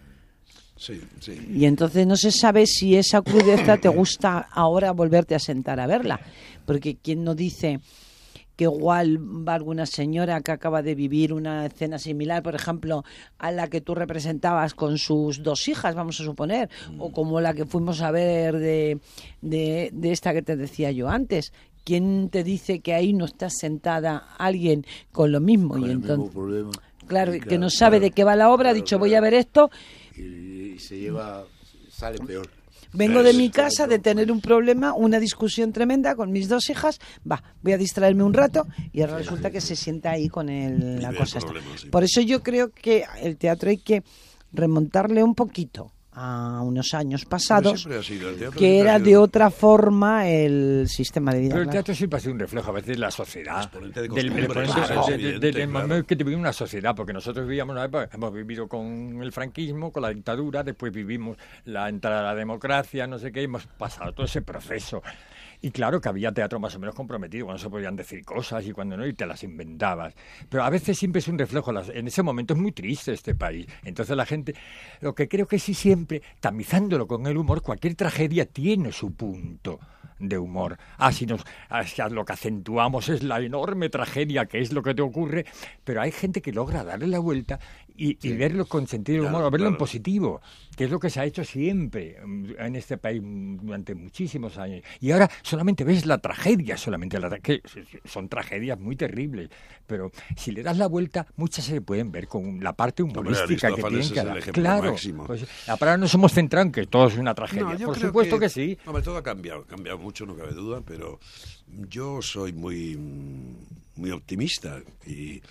Sí, sí. Y entonces no se sabe si esa crudeza te gusta ahora volverte a sentar a verla. Porque quien no dice que igual va alguna señora que acaba de vivir una escena similar, por ejemplo, a la que tú representabas con sus dos hijas, vamos a suponer, o como la que fuimos a ver de, de, de esta que te decía yo antes. ¿Quién te dice que ahí no está sentada alguien con lo mismo? Con y el entonces, mismo problema. claro, Sí, que no sabe claro. de qué va la obra, ha Claro, dicho claro. voy a ver esto. Y, y se lleva, sale peor. Vengo de Es mi casa de tener un problema, una discusión tremenda con mis dos hijas. Va, voy a distraerme un rato y ahora resulta que se sienta ahí con el, la Vive el cosa esta. problema, sí. Por eso yo creo que el teatro hay que remontarle un poquito a unos años pasados, Siempre ha sido, el teatro que siempre era ha de sido- otra forma el sistema de vida. Pero el claro. teatro siempre ha sido un reflejo a veces de la sociedad. Exponente de Del, costumbres, exponente claro, de- de- evidente, de- del claro. momento que te vive una sociedad, porque nosotros vivíamos una época, hemos vivido con el franquismo, con la dictadura, después vivimos la entrada a la democracia, no sé qué, hemos pasado todo ese proceso. Y claro que había teatro más o menos comprometido, cuando se podían decir cosas y cuando no, y te las inventabas. Pero a veces siempre es un reflejo. las- En ese momento es muy triste este país. Entonces la gente, lo que creo que sí siempre, tamizándolo con el humor, cualquier tragedia tiene su punto de humor. Ah, si nos, ah, si lo que acentuamos es la enorme tragedia que es lo que te ocurre, pero hay gente que logra darle la vuelta y, y verlo con sentido del humor, Claro, o verlo en claro. positivo, que es lo que se ha hecho siempre mm, en este país mm, durante muchísimos años. Y ahora solamente ves la tragedia, solamente la tra- que son tragedias muy terribles, pero si le das la vuelta, muchas se pueden ver con la parte humorística que Aristófanes tienen es que el dar. ejemplo Claro, máximo. pues, ahora nos hemos centrado en que todo es una tragedia. No, yo Por creo supuesto que, sí. Hombre, todo ha cambiado, ha cambiado mucho, no cabe duda, pero yo soy muy, muy optimista y,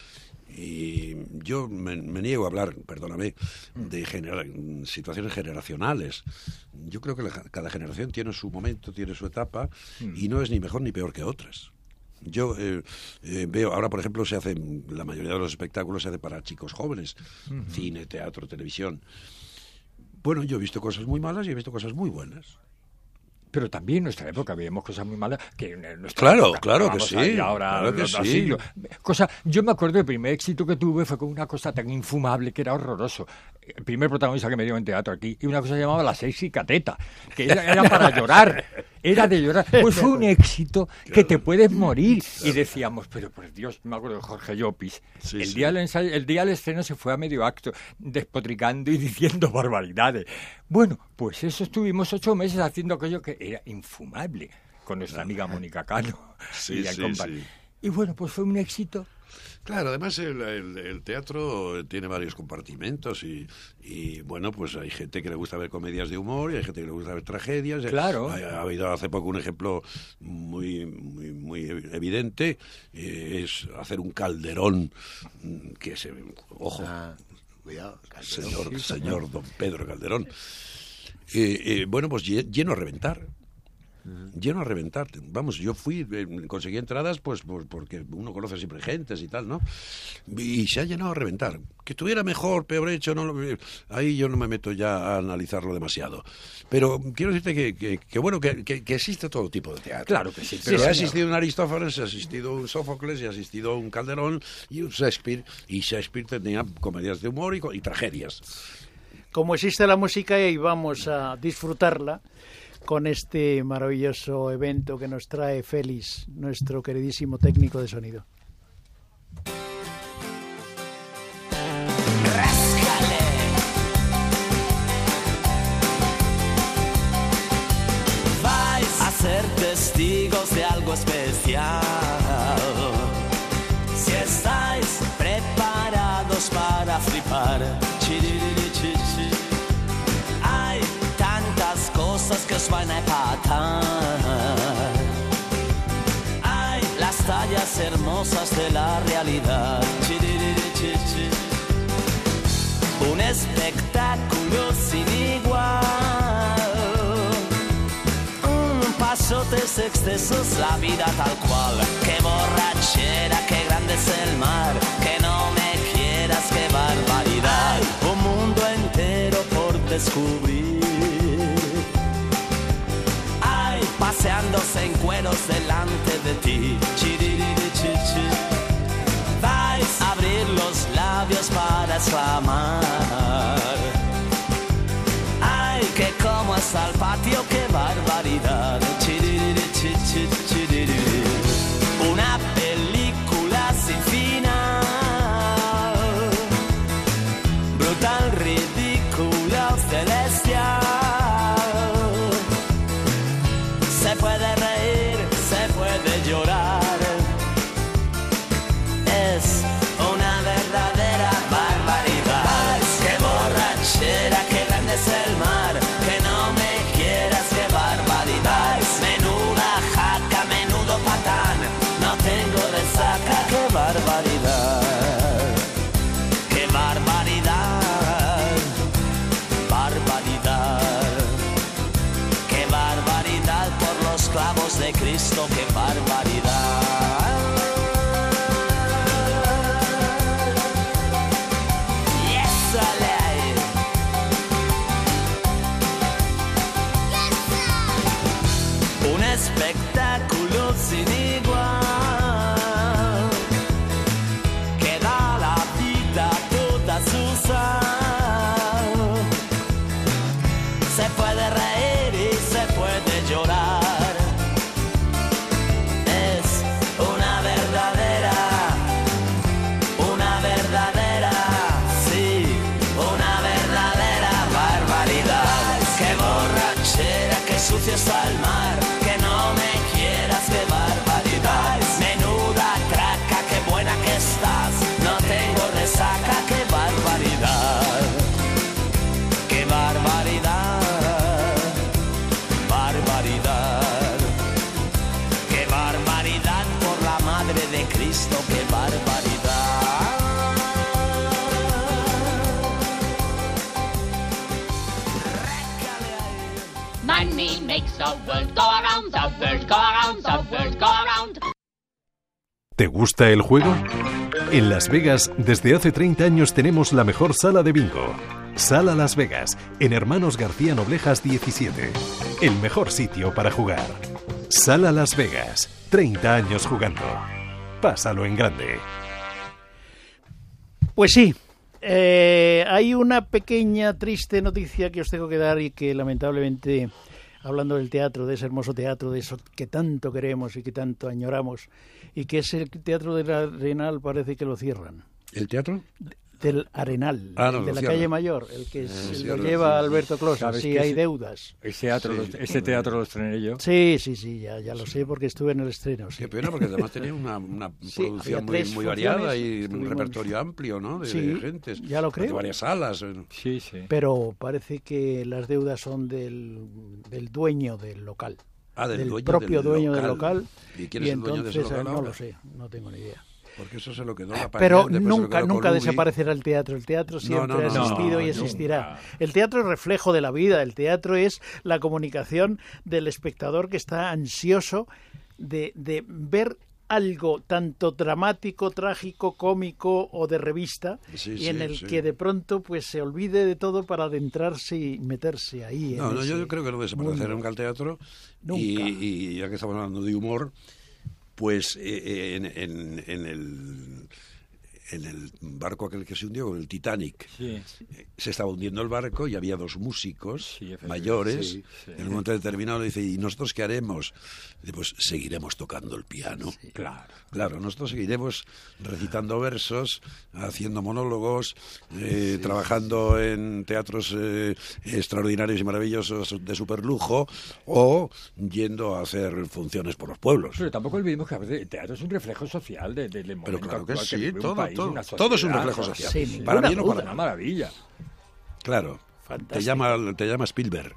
y yo me, me niego a hablar, perdóname, de genera- situaciones generacionales. Yo creo que la- cada generación tiene su momento, tiene su etapa y no es ni mejor ni peor que otras. Yo eh, eh, veo, ahora por ejemplo se hacen, la mayoría de los espectáculos se hace para chicos jóvenes, cine, teatro, televisión. Bueno, yo he visto cosas muy malas y he visto cosas muy buenas. Pero también en nuestra época veíamos cosas muy malas que en nuestra Claro, época, claro que vamos sí, ahí ahora claro que los dos sí. siglos. Cosa, yo me acuerdo del primer éxito que tuve fue con una cosa tan infumable que era horroroso. El primer protagonista que me dio en teatro aquí, y una cosa que se llamaba La Sexy Cateta, que era, era para llorar. Era de llorar. Pues fue un éxito que te puedes morir. Y decíamos, pero por Dios, me acuerdo de Jorge Llopis. Sí, el, sí. Día del ensayo, el día del estreno se fue a medio acto, despotricando y diciendo barbaridades. Bueno, pues eso estuvimos ocho meses haciendo aquello que era infumable con nuestra amiga Mónica Cano. Sí, y, sí, compañ- sí. y bueno, pues fue un éxito. Claro, además el, el- el teatro tiene varios compartimentos y, y, bueno, pues hay gente que le gusta ver comedias de humor y hay gente que le gusta ver tragedias. Claro. Ha, ha habido hace poco un ejemplo muy muy, muy evidente, eh, es hacer un Calderón mm, que se... Ojo, Ah, cuidado. señor, señor don Pedro Calderón. Eh, eh, bueno, pues lle- lleno a reventar. Lleno a reventar. Vamos, yo fui, eh, conseguí entradas pues por- porque uno conoce siempre gentes y tal, ¿no? Y se ha llenado a reventar. Que estuviera mejor, peor hecho, no lo- ahí yo no me meto ya a analizarlo demasiado. Pero quiero decirte que, que, que bueno, que, que, que existe todo tipo de teatro. Claro que sí, Pero sí, ha señor. existido un Aristófanes, ha existido un Sófocles y ha existido un Calderón y un Shakespeare. Y Shakespeare tenía comedias de humor y, co- y tragedias. Como existe la música y vamos a disfrutarla con este maravilloso evento que nos trae Félix, nuestro queridísimo técnico de sonido. Vais a ser testigos de algo especial. Si estáis preparados para flipar. Chiriririchichi. Hay tantas cosas que os van a empatar. Hay las tallas hermosas de la realidad. Chiriririchichi. Un espectáculo sin igual. Un pasotes excesos, la vida tal cual. Qué borrachera, qué grande es el mar. Que no me quieras, qué barbaridad. Un mundo entero por descubrir. Ay, paseándose en cueros delante de ti. Chiriririchichi. Vais a abrir los labios para exclamar. Ay, que como es al patio, qué barbaridad. Chiriririchichi, chiriri. Una película sin final. Brutal, ridícula, celestial. Se puede reír, se puede llorar. Es una verdadera barbaridad. Qué borrachera, qué grande es el mar. Que no me quieras, qué barbaridad. Menuda jaca, menudo patán. No tengo resaca, qué barbaridad. Qué barbaridad. Barbaridad. Qué barbaridad por los clavos de Cristo, qué barbaridad. Un espectáculo sin igual que da la vida toda su sal. Se puede reír y se puede llorar. Es una verdadera, una verdadera, sí, una verdadera barbaridad. Qué borrachera, qué sucio está el mar. Que no me quieras, qué barbaridad. Menuda traca, qué buena que estás. No tengo resaca, qué barbaridad. Qué barbaridad. Barbaridad. Qué barbaridad por la madre de Cristo, qué barbaridad. Money makes the world go around, the world go around, the world go around. ¿Te gusta el juego? En Las Vegas, desde hace treinta años tenemos la mejor sala de bingo. Sala Las Vegas, en Hermanos García Noblejas diecisiete. El mejor sitio para jugar. Sala Las Vegas, treinta años jugando. Pásalo en grande. Pues sí, eh, hay una pequeña triste noticia que os tengo que dar y que lamentablemente hablando del teatro, de ese hermoso teatro, de eso que tanto queremos y que tanto añoramos, y que ese teatro del Arenal parece que lo cierran. ¿El teatro? Del Arenal, ah, no, el de la cierra. calle Mayor, el que Eh, lo cierra, lleva sí, Alberto Closa. ¿Sabes Sí, que hay ese- deudas. Ese teatro, Sí. lo- ese teatro lo estrené yo. Sí, sí, sí, ya, ya lo sé porque estuve en el estreno. Sí. Qué pena, porque además tenía una, una Sí, producción había muy, tres muy variada funciones, y un estuvimos- repertorio amplio, ¿no? De, Sí, de gentes. ya lo De creo. varias salas. eh. Sí, sí. Pero parece que las deudas son del, del dueño del local. Ah, del, dueño propio del dueño del local. ¿Y quién y es el dueño de ese entonces, local no ahora? lo sé, no tengo ni idea. Porque eso se lo quedó la Pero Pañal, después se lo nunca, quedó nunca Colubi. desaparecerá el teatro. El teatro siempre no, no, ha existido no, y existirá. nunca. El teatro es reflejo de la vida. El teatro es la comunicación del espectador que está ansioso de, de ver algo tanto dramático, trágico, cómico o de revista, Sí, y sí, en el sí. que de pronto pues se olvide de todo para adentrarse y meterse ahí. No, en no, yo ese creo que no desaparecerá mundo. nunca el teatro. Nunca. Y, y ya que estamos hablando de humor, pues eh, en, en, en el en el barco aquel que se hundió, con el Titanic, Sí. eh, se estaba hundiendo el barco y había dos músicos Sí, efectivamente. mayores. Sí, sí. En un momento determinado le dice, ¿y nosotros qué haremos? Dice, pues seguiremos tocando el piano. Claro. Claro, nosotros seguiremos recitando versos, haciendo monólogos, eh, trabajando en teatros eh, extraordinarios y maravillosos de superlujo, o yendo a hacer funciones por los pueblos. Pero tampoco olvidemos que a veces el teatro es un reflejo social de- de- del momento Pero claro que actual sí, vive un todo, país, todo, una todo es un sociedad, reflejo ¿no? social. Sin Para ninguna bien o para duda. Una mal. maravilla. Claro. Fantástico. Te llama, te llama Spielberg.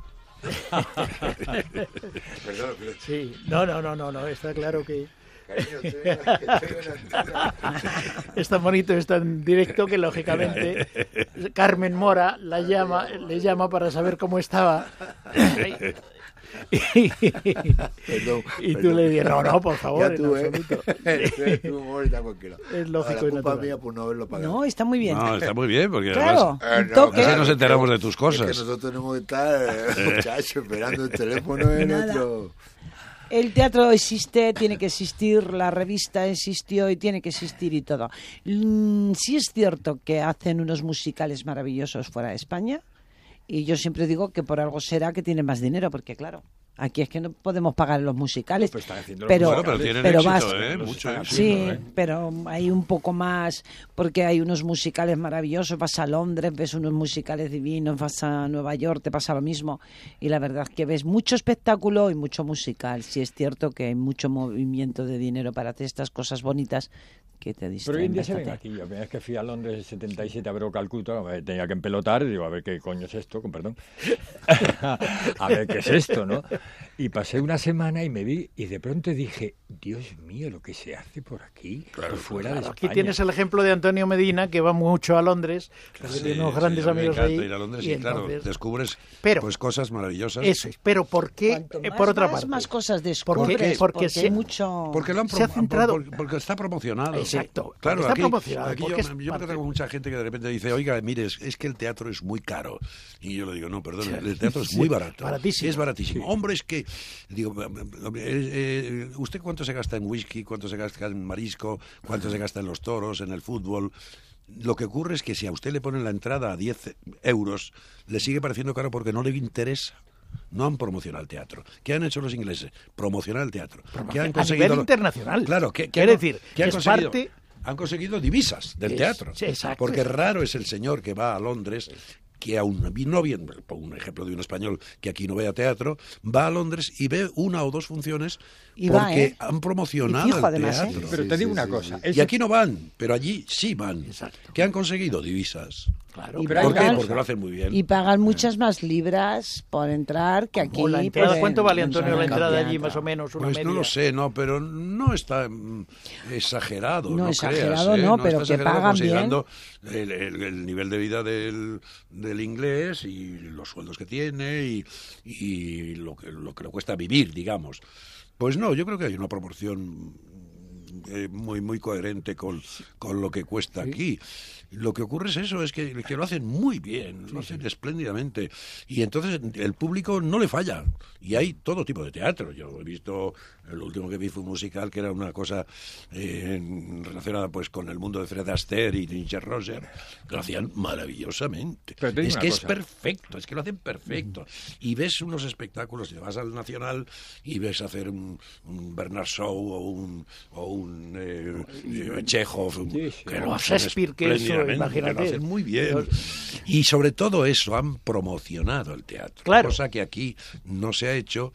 Perdón, pero, Sí, no, no, no, no, no, está claro que cariño, estoy en la- estoy en la antena. es tan bonito, es tan directo que lógicamente Carmen Mora la llama, le llama para saber cómo estaba. Y, Perdón, y tú perdón. le dices, no, no, por favor, Ya en tú, ¿eh? absoluto. Es tu humor, está tranquilo. Es lógico Ahora, y culpa natural. mía por no haberlo pagado. No, está muy bien. No, está muy bien, porque Claro, además Eh, un no, toque. así claro, nos enteramos de tus Es cosas. que nosotros tenemos que estar, eh, muchachos, esperando el teléfono en Nada. nuestro... El teatro existe, tiene que existir, la revista existió y tiene que existir y todo. Mm, sí es cierto que hacen unos musicales maravillosos fuera de España y yo siempre digo que por algo será que tienen más dinero, porque claro, aquí es que no podemos pagar los musicales. Pues están haciendo los pero, Bueno, pero tienen pero éxito, vas- ¿eh? los Mucho están éxito. Sí, ¿eh? pero hay un poco más, porque hay unos musicales maravillosos, vas a Londres, ves unos musicales divinos, vas a Nueva York, te pasa lo mismo, y la verdad es que ves mucho espectáculo y mucho musical. Sí es cierto que hay mucho movimiento de dinero para hacer estas cosas bonitas que te distraen. Pero hoy en día se ven bastante. aquí. La primera vez que fui a Londres en setenta y siete a ver Calcuta, me tenía que empelotar y digo, a ver qué coño es esto, con perdón. A ver qué es esto, ¿no? Y pasé una semana y me vi y de pronto dije, Dios mío, lo que se hace por aquí, por fuera de Aquí España. tienes el ejemplo de Antonio Medina, que va mucho a Londres, porque Sí, tiene unos sí, grandes a mí me amigos encanta ahí. ir a Londres y y, claro, entonces- descubres Pero- pues cosas maravillosas. Eso es, pero ¿por qué? Cuanto Eh, más por otra vas, parte. más cosas ¿Por descubres, qué? porque, Porque hay se- mucho... Porque lo han Se ha promo- centrado- por- porque está promocionado. Exacto, Claro, porque está aquí, promocionado, aquí porque yo, es yo me parte- traigo mucha gente que de repente dice, oiga, mire, es, es que el teatro es muy caro. Y yo le digo, no, perdón, el teatro es muy barato. baratísimo. Es baratísimo. Hombre, es que, digo, eh, eh, ¿usted cuánto se gasta en whisky, cuánto se gasta en marisco, cuánto se gasta en los toros, en el fútbol? Lo que ocurre es que si a usted le ponen la entrada a diez euros, le sigue pareciendo caro porque no le interesa. No han promocionado el teatro. ¿Qué han hecho los ingleses? Promocionar el teatro. ¿Qué han a conseguido nivel lo- internacional. Claro, ¿qué, qué Quiere han- decir, qué han es conseguido? parte- Han conseguido divisas del Es- teatro. sí, exacto. Porque raro es el señor que va a Londres, que aún no bien, por un ejemplo de un español que aquí no vea teatro, va a Londres y ve una o dos funciones Y va, porque ¿eh? han promocionado Y fijo, el además, ¿eh? teatro. Pero Sí, te digo sí, una sí, cosa. sí. ese- Y aquí no van, pero allí sí van. Exacto. ¿Qué han conseguido? Divisas. Claro, Y Pero hay ¿Por una qué? pagan, Porque lo hacen muy bien. y pagan muchas más libras por entrar que aquí. O la entrada, pues, ¿cuánto vale, en Antonio, la un entrada allí, teatro? más o menos, una Pues media? no lo sé, no, pero no está mm, exagerado. No, No, exagerado creas, ¿eh? no, pero está que exagerado pagan considerando El, el- el nivel de vida del, del inglés y los sueldos que tiene y, y lo, que, lo que le cuesta vivir, digamos. Pues no, yo creo que hay una proporción eh, muy muy coherente con, con lo que cuesta aquí. Lo que ocurre es eso, es que, que lo hacen muy bien, lo hacen espléndidamente. Y entonces el público no le falla. Y hay todo tipo de teatro. Yo he visto, el último que vi fue un musical que era una cosa eh, relacionada pues con el mundo de Fred Astaire y Ginger Roger, que lo hacían maravillosamente. Es que es perfecto, es que lo hacen perfecto. Y ves unos espectáculos, y te vas al Nacional y ves hacer un, un Bernard Shaw o un, o un eh, eh, Chekhov, un, sí, sí. que lo O hacen Shakespeare, que eso, espléndidamente, que lo imagínate. hacen muy bien. Y sobre todo eso, han promocionado el teatro. Claro. Cosa que aquí no se ha hecho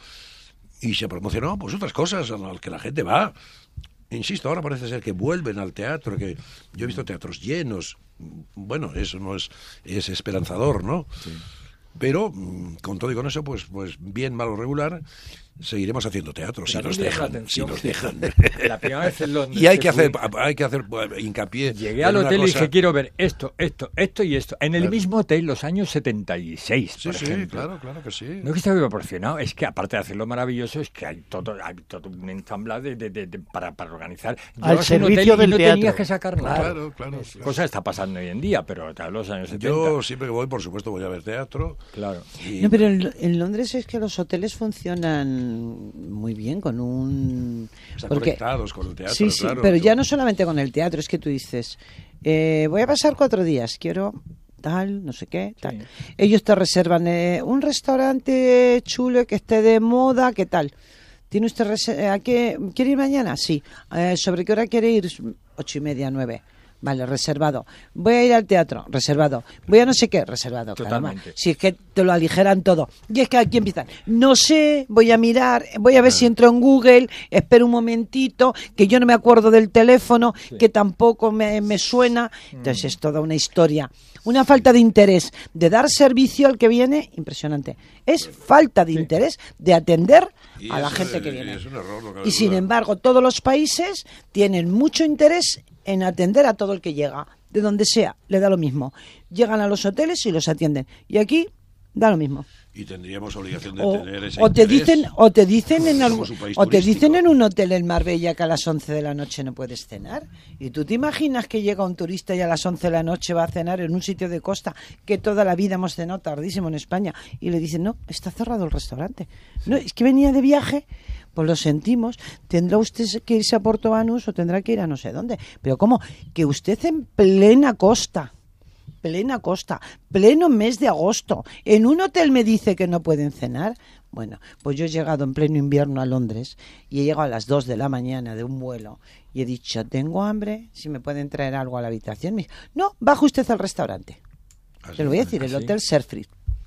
y se promocionó pues otras cosas a las que la gente va. Insisto, ahora parece ser que vuelven al teatro, que yo he visto teatros llenos. Bueno, eso no es, es esperanzador, ¿no? Sí. Pero con todo y con eso, pues, pues bien, mal o regular, seguiremos haciendo teatro, si nos dejan, si nos dejan. La primera vez en Londres y hay que hacer, fui, hay que hacer hincapié. Llegué al hotel y dije, quiero ver esto, esto, esto y esto. En el claro. mismo hotel, los años setenta y seis, sí, por sí, ejemplo. claro, claro que sí. No es que esté proporcionado, es que aparte de hacerlo maravilloso, es que hay todo, hay todo un ensamble de, de, de, de, para, para organizar. Al servicio del y no teatro. tenías que sacar nada. Claro, claro, claro. Cosa está pasando hoy en día, pero en los años setenta. Yo siempre que voy, por supuesto, voy a ver teatro. Claro. Y... No, pero en, en Londres es que los hoteles funcionan muy bien con un... Están porque... conectados con el teatro, sí, sí, claro. pero yo... ya no solamente con el teatro, es que tú dices, eh, voy a pasar cuatro días, quiero tal, no sé qué, tal. Sí. Ellos te reservan eh, un restaurante chulo que esté de moda, ¿qué tal? ¿Tiene usted res- a qué quiere ir mañana? Sí. Eh, ¿Sobre qué hora quiere ir? Ocho y media, nueve. Vale, reservado. Voy a ir al teatro, reservado. Voy a no sé qué, reservado. Totalmente. Caramba. Si es que te lo aligeran todo. Y es que aquí empiezan. No sé, voy a mirar, voy a ver si entro en Google, espero un momentito, que yo no me acuerdo del teléfono, sí. que tampoco me, me suena. Entonces es toda una historia. Una falta de interés de dar servicio al que viene, impresionante. Es falta de sí. interés de atender y a la es, gente que viene. Y, es un error, no cabe y sin duda. embargo, todos los países tienen mucho interés en atender a todo el que llega, de donde sea, le da lo mismo. Llegan a los hoteles y los atienden. Y aquí da lo mismo. Y tendríamos obligación de o, tener ese o te interés. dicen o te dicen en algún, o te turístico. dicen en un hotel en Marbella que a las once de la noche no puedes cenar. Y tú te imaginas que llega un turista y a las once de la noche va a cenar en un sitio de costa que toda la vida hemos cenado tardísimo en España y le dicen, no, está cerrado el restaurante. No, es que venía de viaje. Pues lo sentimos, tendrá usted que irse a Porto Banús o tendrá que ir a no sé dónde. Pero ¿cómo? Que usted en plena costa, plena costa, pleno mes de agosto, en un hotel me dice que no pueden cenar. Bueno, pues yo he llegado en pleno invierno a Londres y he llegado a las dos de la mañana de un vuelo y he dicho, tengo hambre, si me pueden traer algo a la habitación. Me dice, no, baja usted al restaurante. Así, te lo voy a decir, el ¿así? Hotel Serfrid.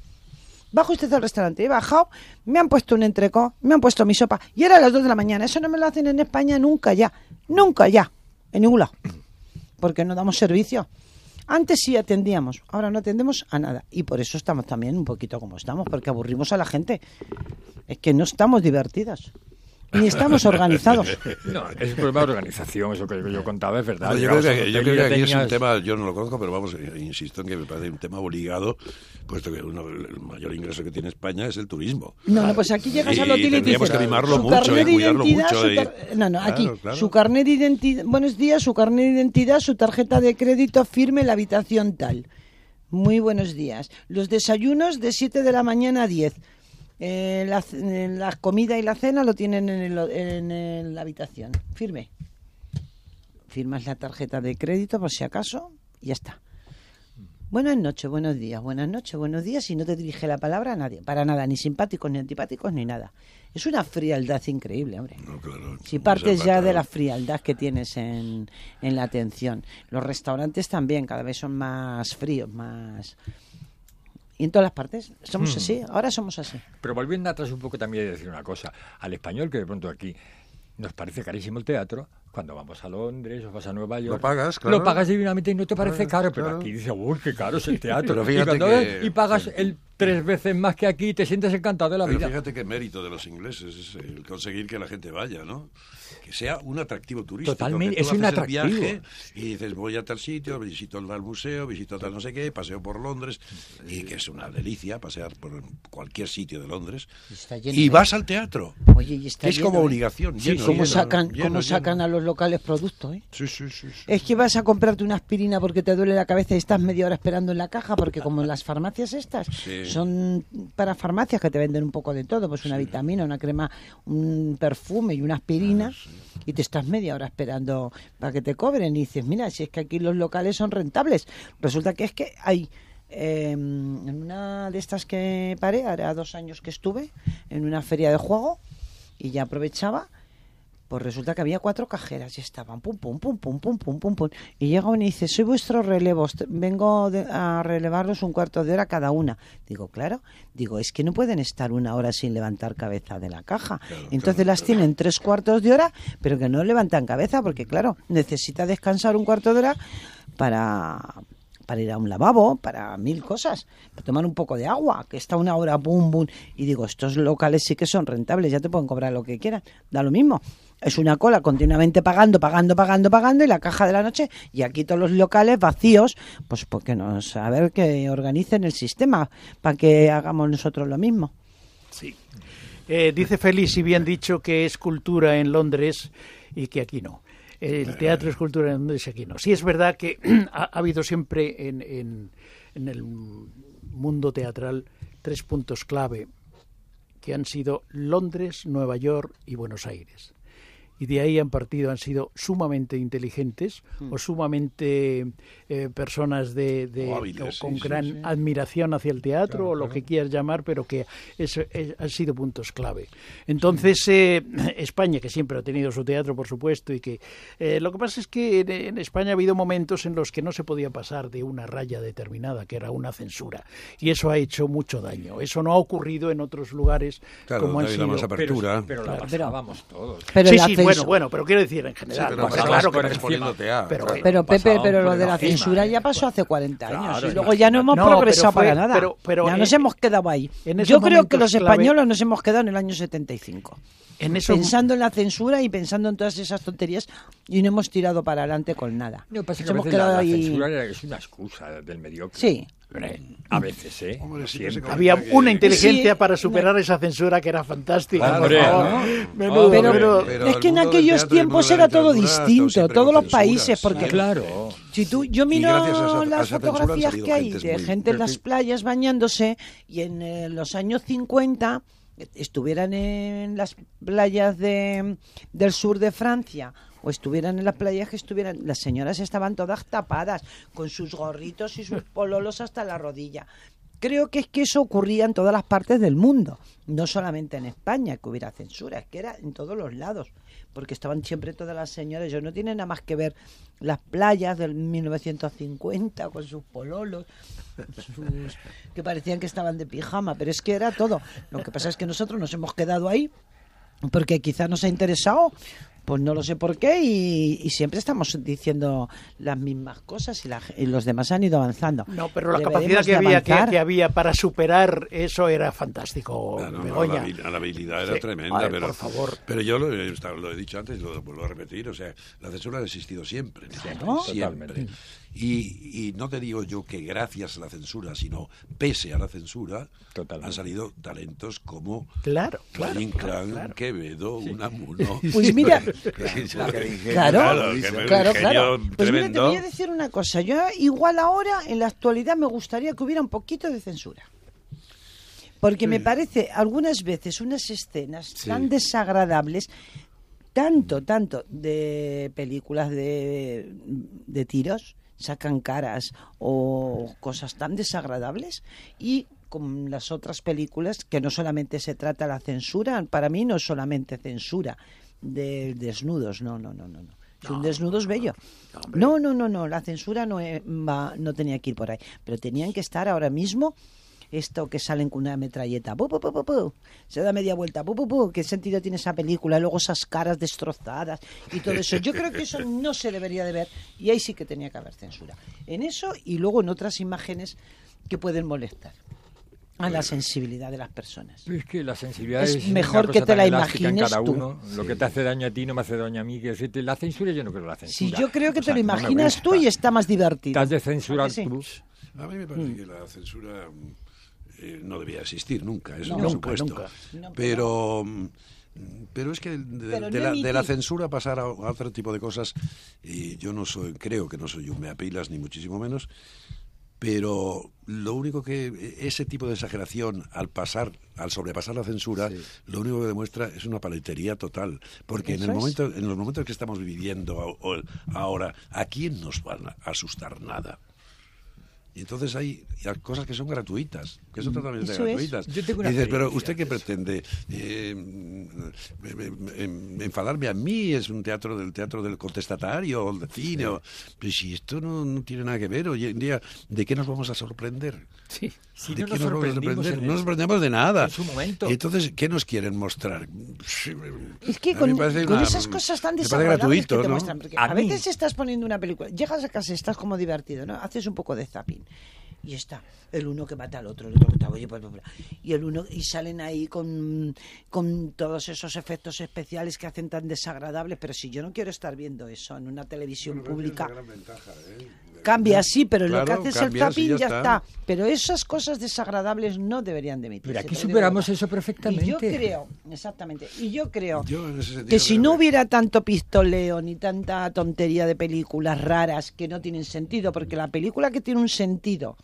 Baja usted al restaurante, he bajado, me han puesto un entrecot, me han puesto mi sopa, y era a las dos de la mañana. Eso no me lo hacen en España nunca ya, nunca ya, en ningún lado, porque no damos servicio. Antes sí atendíamos, ahora no atendemos a nada, y por eso estamos también un poquito como estamos, porque aburrimos a la gente. Es que no estamos divertidos. Ni estamos organizados. No, es un problema de organización, eso que yo contaba, es verdad. No, yo, creo que, yo creo que aquí tenías... es un tema, yo no lo conozco, pero vamos, insisto en que me parece un tema obligado, puesto que uno, el mayor ingreso que tiene España es el turismo. No, no, pues aquí llegas al hotel y tendríamos dices, que mimarlo mucho y cuidarlo mucho. Y... Tar... No, no, aquí, claro, claro. su carnet de identidad, buenos días, su carnet de identidad, su tarjeta de crédito, firme la habitación tal. Muy buenos días. Los desayunos de siete de la mañana a diez. Eh, la, la comida y la cena lo tienen en, el, en, en la habitación. Firme. Firmas la tarjeta de crédito por si acaso y ya está. Buenas noches, buenos días, buenas noches, buenos días, y no te dirige la palabra a nadie, para nada, ni simpáticos, ni antipáticos, ni nada. Es una frialdad increíble, hombre. No, claro, si partes ya de la frialdad que tienes en, en la atención. Los restaurantes también cada vez son más fríos, más... Y en todas las partes somos hmm. así, ahora somos así. Pero volviendo atrás un poco también hay que decir una cosa. Al español, que de pronto aquí nos parece carísimo el teatro, cuando vamos a Londres o vas a Nueva York... Lo pagas, claro. Lo pagas divinamente y no te parece claro, caro, pero claro. aquí dice, uy, qué caro es el teatro. Pero fíjate y, cuando que... ves y pagas el tres veces más que aquí y te sientes encantado de la Pero vida. fíjate qué mérito de los ingleses es el conseguir que la gente vaya, ¿no? Que sea un atractivo turístico. Totalmente, que tú es un haces el atractivo. viaje y dices, voy a tal sitio, visito tal museo, visito tal no sé qué, paseo por Londres, y que es una delicia pasear por cualquier sitio de Londres. Está lleno, Y ¿eh? vas al teatro. Oye, y está Es lleno, como ¿eh? obligación. Sí, lleno, ¿Cómo lleno, sacan, lleno, cómo sacan lleno. a los locales productos, eh? Sí, sí, sí, sí. Es que vas a comprarte una aspirina porque te duele la cabeza y estás media hora esperando en la caja, porque como las farmacias estas Sí. son para farmacias que te venden un poco de todo, pues una vitamina, una crema, un perfume y una aspirina, Ah, y te estás media hora esperando para que te cobren y dices, mira, si es que aquí los locales son rentables. Resulta que es que hay... Eh, en una de estas que paré, hará dos años que estuve, en una feria de juego, y ya aprovechaba, pues resulta que había cuatro cajeras y estaban pum, pum, pum, pum, pum, pum, pum, pum. Y llega uno y dice, soy vuestro relevo, est- vengo de- a relevarlos un cuarto de hora cada una. Digo, claro, digo, es que no pueden estar una hora sin levantar cabeza de la caja. Claro, Entonces claro, las claro. tienen tres cuartos de hora, pero que no levantan cabeza, porque claro, necesita descansar un cuarto de hora para... para ir a un lavabo, para mil cosas, para tomar un poco de agua, que está una hora, bum, bum. Y digo, estos locales sí que son rentables, ya te pueden cobrar lo que quieran, da lo mismo. Es una cola continuamente pagando, pagando, pagando, pagando, y la caja de la noche, y aquí todos los locales vacíos, pues porque nos, a ver que organicen el sistema, para que hagamos nosotros lo mismo. Sí. Eh, dice Félix, y bien dicho, que es cultura en Londres y que aquí no. El teatro es cultura en Londres y aquí no. Sí, es verdad que ha, ha habido siempre en, en, en el mundo teatral tres puntos clave que han sido Londres, Nueva York y Buenos Aires. Y de ahí han partido, han sido sumamente inteligentes mm. o sumamente eh, personas de, de o hábiles, o con sí, gran sí, sí. admiración hacia el teatro, Claro, o lo claro. que quieras llamar, pero que es, es, han sido puntos clave. Entonces, eh, España, que siempre ha tenido su teatro, por supuesto, y que eh, lo que pasa es que en, en España ha habido momentos en los que no se podía pasar de una raya determinada, que era una censura, y eso ha hecho mucho daño. Eso no ha ocurrido en otros lugares Claro, como no han ha habido sido. más apertura. Pero, pero la Claro. pasábamos todos. Pero sí, la sí, censura- bueno, bueno, pero quiero decir en general. Sí, pero pues pasabas claro que por no- encima. exponiéndote a... Pero- claro. Pero Pepe, Pasaban pero lo por de la encima, censura ¿eh? ya pasó hace cuarenta años Claro, y luego ya no hemos No, pero progresado fue- para nada. pero- pero ya en- nos hemos quedado ahí. en esos Yo creo que momentos los clave- españoles nos hemos quedado en el año setenta y cinco. En eso, Pensando en la censura y pensando en todas esas tonterías y no hemos tirado para adelante con nada. Lo que pasa es Nos que a hemos veces la, quedado la ahí. censura es una excusa del mediocre. Sí. A veces, ¿eh? Hombre, sí que se Siempre. había que- una inteligencia Sí, para superar esa censura que era fantástica. Claro, por Hombre, favor. ¿no? Menudo, Pero, pero- pero es el que en mundo del aquellos teatro y el tiempos mundo de era la todo literatura ha estado distinto, siempre todos con los censuras, países, porque Claro. si tú, yo miro gracias a esa- a las esa censura han fotografías salido que hay gentes de muy- gente en las playas bañándose y en eh, los años cincuenta eh, estuvieran en las playas de, del sur de Francia o estuvieran en las playas que estuvieran, las señoras estaban todas tapadas con sus gorritos y sus pololos hasta la rodilla. Creo que es que eso ocurría en todas las partes del mundo, no solamente en España que hubiera censura, es que era en todos los lados, porque estaban siempre todas las señoras, yo no tiene nada más que ver las playas del mil novecientos cincuenta con sus pololos, sus- que parecían que estaban de pijama, pero es que era todo. Lo que pasa es que nosotros nos hemos quedado ahí porque quizás nos ha interesado, pues no lo sé por qué, y, y siempre estamos diciendo las mismas cosas y, la- y los demás han ido avanzando. No, pero la Deberemos capacidad que de había, que, avanzar. que había para superar eso era fantástico, Ah, no, no, Begoña. la, habil- la habilidad era Sí. tremenda, Ay, pero, por favor. pero yo lo he, estado- lo he dicho antes y lo vuelvo a repetir, o sea, la censura ha existido siempre, siempre, Claro. siempre. Totalmente. Y, y no te digo yo que gracias a la censura, sino pese a la censura, Totalmente. han salido talentos como Claro, claro, Valle claro, Inclán, claro. Quevedo, Unamuno. Pues mira, Claro, Claro, que me- claro, un claro. genio Pues mira, te tremendo. voy a decir una cosa. Yo igual ahora, en la actualidad, me gustaría que hubiera un poquito de censura. Porque me parece algunas veces unas escenas Sí. tan desagradables, tanto, tanto de películas de, de tiros, sacan caras o cosas tan desagradables, y con las otras películas que no solamente se trata la censura, para mí no es solamente censura de desnudos, no, no, no, no, no. Es un desnudo es bello. No, no, no, no, la censura no, eh, va- no tenía que ir por ahí, pero tenían que estar ahora mismo esto que salen con una metralleta, pu, pu, pu, pu, pu, se da media vuelta, pu, pu, pu, ¿qué sentido tiene esa película? Luego esas caras destrozadas y todo eso. Yo creo que eso no se debería de ver y ahí sí que tenía que haber censura. En eso y luego en otras imágenes que pueden molestar. a la sensibilidad de las personas. Es que la sensibilidad Es es, mejor una que cosa te tan la elástica en imagines cada tú. uno. Lo que te hace daño a ti no me hace daño a mí. Que decirte, la censura yo no creo en la censura. Si yo creo que O te sea, lo no me imaginas gusta. tú y está más divertido. Estás de censura ¿A que sí? tú. A mí me parece que la censura eh, no debía existir nunca, eso No, por nunca, supuesto. nunca. No, Pero, pero es que de, Pero de no la, emitir. de la censura pasar a, a otro tipo de cosas, y yo no soy, creo que no soy un meapilas, ni muchísimo menos, pero lo único que, ese tipo de exageración al pasar, al sobrepasar la censura, Sí. lo único que demuestra es una paletería total. Porque en Eso el es. momento, en los momentos que estamos viviendo o- o- ahora, ¿a quién nos van a asustar nada? Y entonces hay, hay cosas que son gratuitas, que son totalmente Eso es. gratuitas. Yo tengo Y una dices, pero experiencia ¿usted qué de eso. pretende? Eh, mm, em, enfadarme a mí, es un teatro del teatro del contestatario, o del cine, o- pero si esto no, no tiene nada que ver, hoy en día, ¿de qué nos vamos a sorprender? Sí. Si ¿De no qué nos nos vamos a sorprendimos sorprender? en No nos el- sorprendemos de nada. en su momento. Y entonces, ¿qué nos quieren mostrar? Es que A mí con, me parece con una- esas cosas tan me parece desagradables gratuito, que te ¿no? muestran. Porque A a, mí- veces estás poniendo una película, llegas a casa, estás como divertido, ¿no? Haces un poco de zapping. Y está el uno que mata al otro, el otro que está, oye, bla, bla, bla. y el uno y salen ahí con, con todos esos efectos especiales que hacen tan desagradables, pero si yo no quiero estar viendo eso en una televisión pública, cambia sí, pero lo que Claro, haces el cambias y zapping ya ya está. está. Pero esas cosas desagradables no deberían de emitirse. Mira, aquí te lo digo superamos de verdad. eso perfectamente. Y yo creo, exactamente, y yo creo Yo, en ese sentido, que si creo no que- hubiera tanto pistoleo ni tanta tontería de películas raras que no tienen sentido, porque la película que tiene un sentido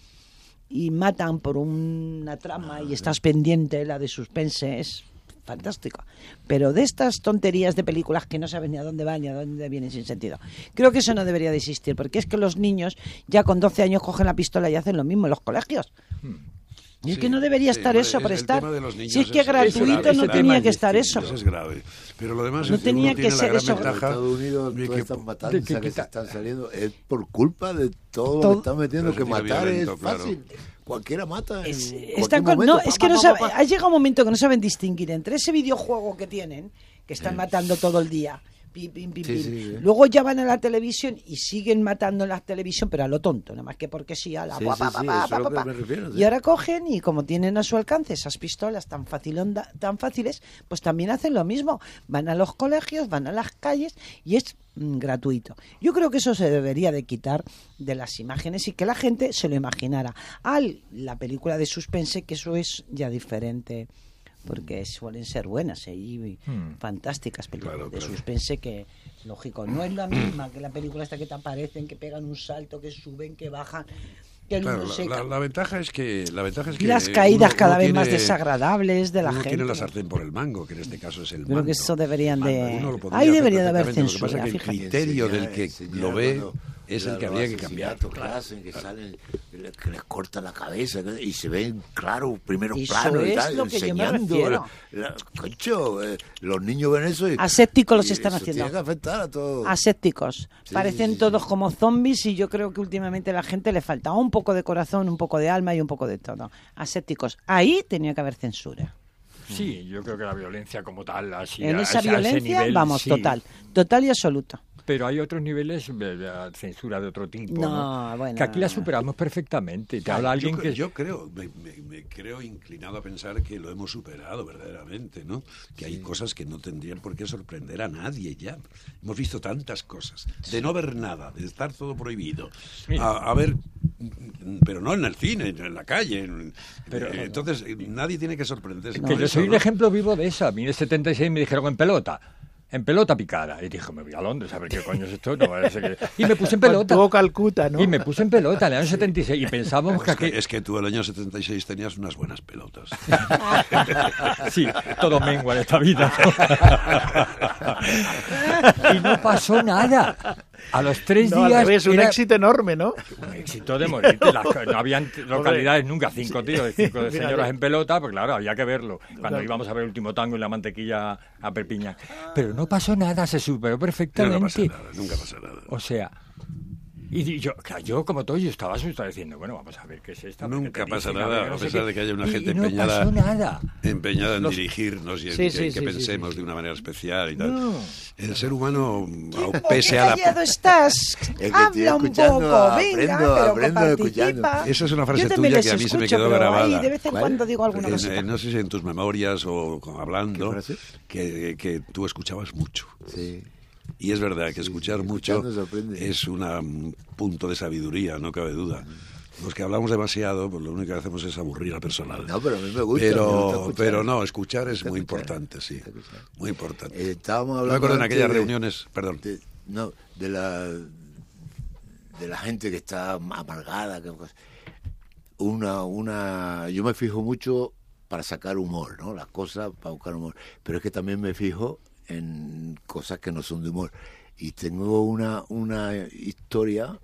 y matan por una trama y estás pendiente, la de suspense, es fantástica. Pero de estas tonterías de películas que no sabes ni a dónde van ni a dónde vienen sin sentido, creo que eso no debería de existir, porque es que los niños ya con doce años cogen la pistola y hacen lo mismo en los colegios. Y es Sí, que no debería sí, estar hombre, eso es- por el estar. tema de los niños Si es que es- gratuito grave, no ese tenía tema que es estar distinto, eso. eso es grave. Pero lo demás No es que tenía uno que tiene la ser gran eso. En ventaja Estados Unidos de todas que- estas de matanzas que que se quita- están saliendo es por culpa de todo, lo Todo- que están metiendo, que Pero es matar violento, es claro. fácil. Cualquiera mata. en Es, cualquier están con- momento. no, Pa, es que pa, no pa, sabe- pa. ha llegado un momento que no saben distinguir entre ese videojuego que tienen, que están matando todo el día, pim, pim, pim, Sí, pim. sí, sí. Luego ya van a la televisión y siguen matando en la televisión, pero a lo tonto, nada más que porque sí, a la Sí, pa, sí, pa, sí, pa, eso pa, es lo pa, que pa. me refiero, sí. Y ahora cogen y como tienen a su alcance esas pistolas tan, facilonda- tan fáciles, pues también hacen lo mismo. Van a los colegios, van a las calles y es mm, gratuito. Yo creo que eso se debería de quitar de las imágenes y que la gente se lo imaginara. Al la película de suspense, que eso es ya diferente, porque suelen ser buenas ¿eh? y Hmm. fantásticas películas Claro, de claro. suspense que, lógico, no es la misma que la película esta que te aparecen, que pegan un salto, que suben, que bajan, que el Claro, uno la, se la- ca- la ventaja es que la ventaja es y que las caídas uno- cada uno vez más tiene- desagradables de la uno gente. tiene la sartén por el mango, que en este caso es el Creo mando. que eso deberían de- Uno lo podría ahí hacer debería de haber perfectamente. Lo que censura, pasa es que el fíjate. criterio Enseñar- del que enseñar lo ve cuando- es el que los habría que cambiar. asesinatos que hacen, que salen, que les, que les cortan la cabeza que- y se ven claros primeros Eso planos y es tal, lo que yo me enseñando. refiero. la- la- concho, eh, los niños ven eso y Asépticos los y están eso haciendo. Tiene que afectar a todos. Asépticos. Sí, Parecen sí, sí, todos sí. como zombies y yo creo que últimamente a la gente le falta un poco de corazón, un poco de alma y un poco de todo. Asépticos. Ahí tenía que haber censura. Sí, yo creo que la violencia como tal, así, En a- esa a ese violencia, nivel, vamos, sí. total. Total y absoluta. Pero hay otros niveles de de censura de otro tipo, No, ¿no? bueno, que aquí la no. superamos perfectamente. Te habla alguien yo, que... yo creo, me, me- me creo inclinado a pensar que lo hemos superado verdaderamente, ¿no? Que hay cosas que no tendrían por qué sorprender a nadie ya. Hemos visto tantas cosas, de no ver nada, de estar todo prohibido, Mira. a, a ver, pero no en el cine, en la calle. en- Pero- eh, entonces, eh, nadie tiene que sorprenderse. Que con yo eso, soy un ¿no? ejemplo vivo de eso. A mí en el setenta y seis me dijeron en pelota. En pelota picada. Y dije, me voy a Londres a ver qué coño es esto. No vaya a ser que... Y me puse en pelota. Tuvo Calcuta, ¿no? Y me puse en pelota en el año setenta y seis. Y pensábamos que Es que, aquí... es que tú el año setenta y seis tenías unas buenas pelotas. Sí, todo mengua en esta vida. Y no pasó nada. A los tres No, al días... revés, un era éxito enorme, ¿no? un éxito de morirte. Las- no habían localidades nunca, cinco tíos, cinco Fíjate. señoras en pelota, pues claro, había que verlo. Cuando íbamos a ver el último tango y la mantequilla a Perpiñán. Pero no pasó nada, se superó Nunca pasa perfectamente. nada, nunca pasa nada. O sea, y yo, claro, yo como todo, yo estaba asustado diciendo, bueno, vamos a ver qué es esta. porque Nunca te pasa dicen, nada, ver, no a sé pesar qué. de que haya una Y- gente y no empeñada. pasó nada. empeñada en Los- dirigirnos y en Sí, que, sí, que sí, sí, pensemos sí. de una manera especial y tal. No. El ser humano, Qué pese a la... callado estás. Es que estoy Habla un escuchando, poco, aprendo, venga, pero aprendo escuchando. participa. Esa es una frase Yo también tuya les que a mí se me escucho, quedó pero grabada. ahí de vez en ¿Cuál? cuando digo alguna En- cosita. en- no sé si en tus memorias o con- hablando, ¿Qué frase? que, que tú escuchabas mucho. Sí. Y es verdad que Sí, escuchar sí, mucho escuchando se aprende. es una- un punto de sabiduría, no cabe duda. Los que hablamos demasiado, pues lo único que hacemos es aburrir al personal. No, pero a mí me gusta. me gusta pero, escuchar. pero no, escuchar es gusta muy escuchar, importante, sí. me gusta escuchar. Muy importante. Eh, estábamos Yo hablando me acuerdo en antes aquellas de- reuniones, perdón. de, no, de la de la gente que está amargada, que una una yo me fijo mucho para sacar humor, ¿no? Las cosas para buscar humor, pero es que también me fijo en cosas que no son de humor. Y tengo una una historia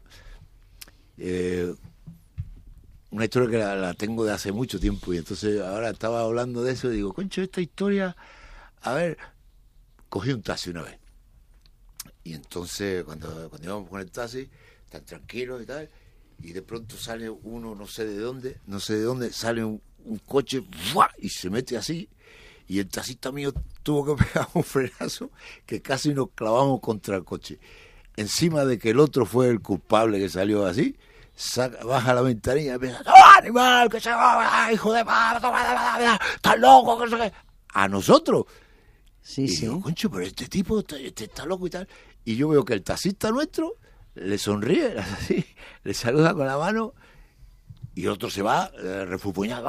eh, una historia que la, la tengo de hace mucho tiempo, y entonces ahora estaba hablando de eso y digo, concho, esta historia, a ver, cogí un taxi una vez. Y entonces, cuando, cuando íbamos con el taxi, tan tranquilos y tal, y de pronto sale uno, no sé de dónde, no sé de dónde, sale un, un coche, ¡fua! Y se mete así, y el taxista mío tuvo que pegar un frenazo que casi nos clavamos contra el coche. Encima de que el otro fue el culpable que salió así, saca, baja la ventanilla y empieza, ¡oh, animal, que se va, hijo de puta, estás loco, que no sé qué! A nosotros. Sí, Y sí. digo, concho, pero este tipo está, este está loco y tal. Y yo veo que el taxista nuestro le sonríe, así, le saluda con la mano, y el otro se va, eh, refupuñado,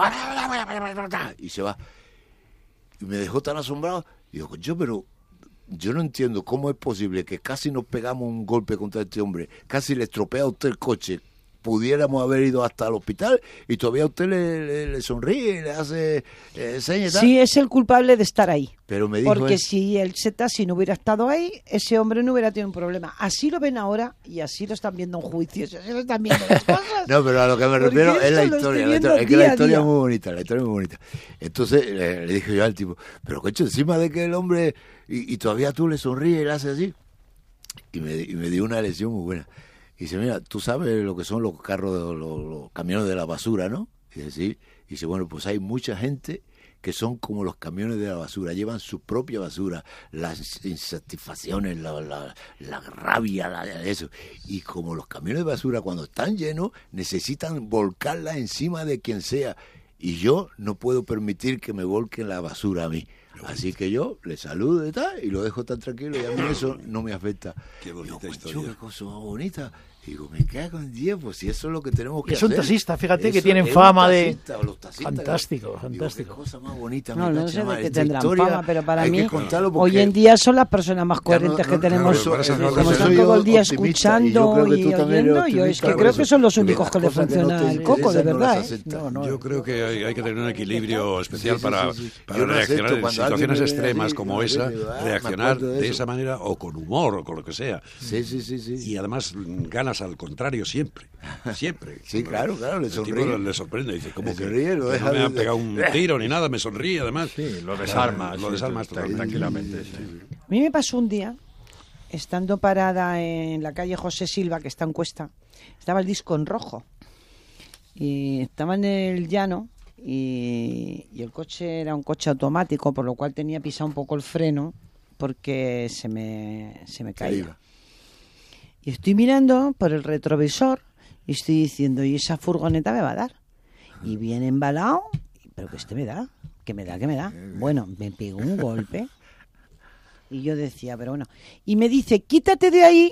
y se va. Y me dejó tan asombrado. Y digo, concho, pero yo no entiendo cómo es posible que casi nos pegamos un golpe contra este hombre, casi le estropea a usted el coche, pudiéramos haber ido hasta el hospital y todavía usted le, le, le sonríe, le hace eh, señas y tal. Sí, es el culpable de estar ahí. Pero me dijo Porque él- si el taxi no hubiera estado ahí, ese hombre no hubiera tenido un problema. Así lo ven ahora y así lo están viendo en juicios. Así lo están viendo las cosas. No, pero a lo que me Porque refiero es la esto lo historia. estoy La viendo historia- es que día la a historia día. es muy bonita, la historia es muy bonita. Entonces le, le dije yo al tipo, pero coche, encima de que el hombre, y, y todavía tú le sonríes y le haces así. Y me, y me dio una lección muy buena. Y dice, mira, tú sabes lo que son los carros, de- los, los camiones de la basura, ¿no? Y dice, sí. Y dice, bueno, pues hay mucha gente que son como los camiones de la basura, llevan su propia basura, las insatisfacciones, la, la, la rabia, la, eso. Y como los camiones de basura cuando están llenos necesitan volcarla encima de quien sea. Y yo no puedo permitir que me volquen la basura a mí. Así que yo le saludo y tal, y lo dejo tan tranquilo, y a mí eso no me afecta. Qué bonita Digo, historia. "Concho, qué cosa más bonita". Digo, me cago en diez, pues si eso es lo que tenemos que Es un hacer. taxista, fíjate, que Eso tienen es un fama de- taxista, o los taxistas. Fantástico, Digo, fantástico. qué cosa más bonita, No, me no cacha, sé ma, de qué esta tendrán historia fama, pero para hay mí, que contarlo hoy porque en día son las personas más ya no- coherentes no- que no, tenemos. claro, esas no, cosas Como yo están soy todo el día optimista, y yo escuchando creo que y tú también eres oyendo, yo es que optimista, creo por que eso. son los Porque únicos las que le cosas que no funciona te el coco, de interesan, no las verdad. ¿eh? aceptas. No, no, Yo creo que hay, hay que tener un equilibrio especial Sí, sí, para, sí, sí. para Yo no reaccionar acepto en cuando alguien situaciones me ve extremas así, como de esa, repente, ah, me reaccionar acuerdo de de eso. esa manera o con humor o con lo que sea. Sí, sí, sí, sí. Y además ganas al contrario siempre, siempre. Sí, claro, claro, le El tipo sonríe. le sorprende, dice, ¿cómo Le que, sonríe, lo que deja no me de- han pegado un tiro ni nada? Me sonríe además. Sí, lo desarma. Lo sí, desarmas tra- totalmente. tranquilamente. Sí. A mí me pasó un día, estando parada en la calle José Silva, que está en Cuesta, estaba el disco en rojo. Y estaba en el llano y, y el coche era un coche automático, por lo cual tenía pisado un poco el freno porque se me, se me caía. iba. Y estoy mirando por el retrovisor y estoy diciendo, ¿y esa furgoneta me va a dar? Y viene embalado, pero que este me da, que me da, que me da. Bueno, me pegó un golpe. Y yo decía, pero bueno. Y me dice, quítate de ahí.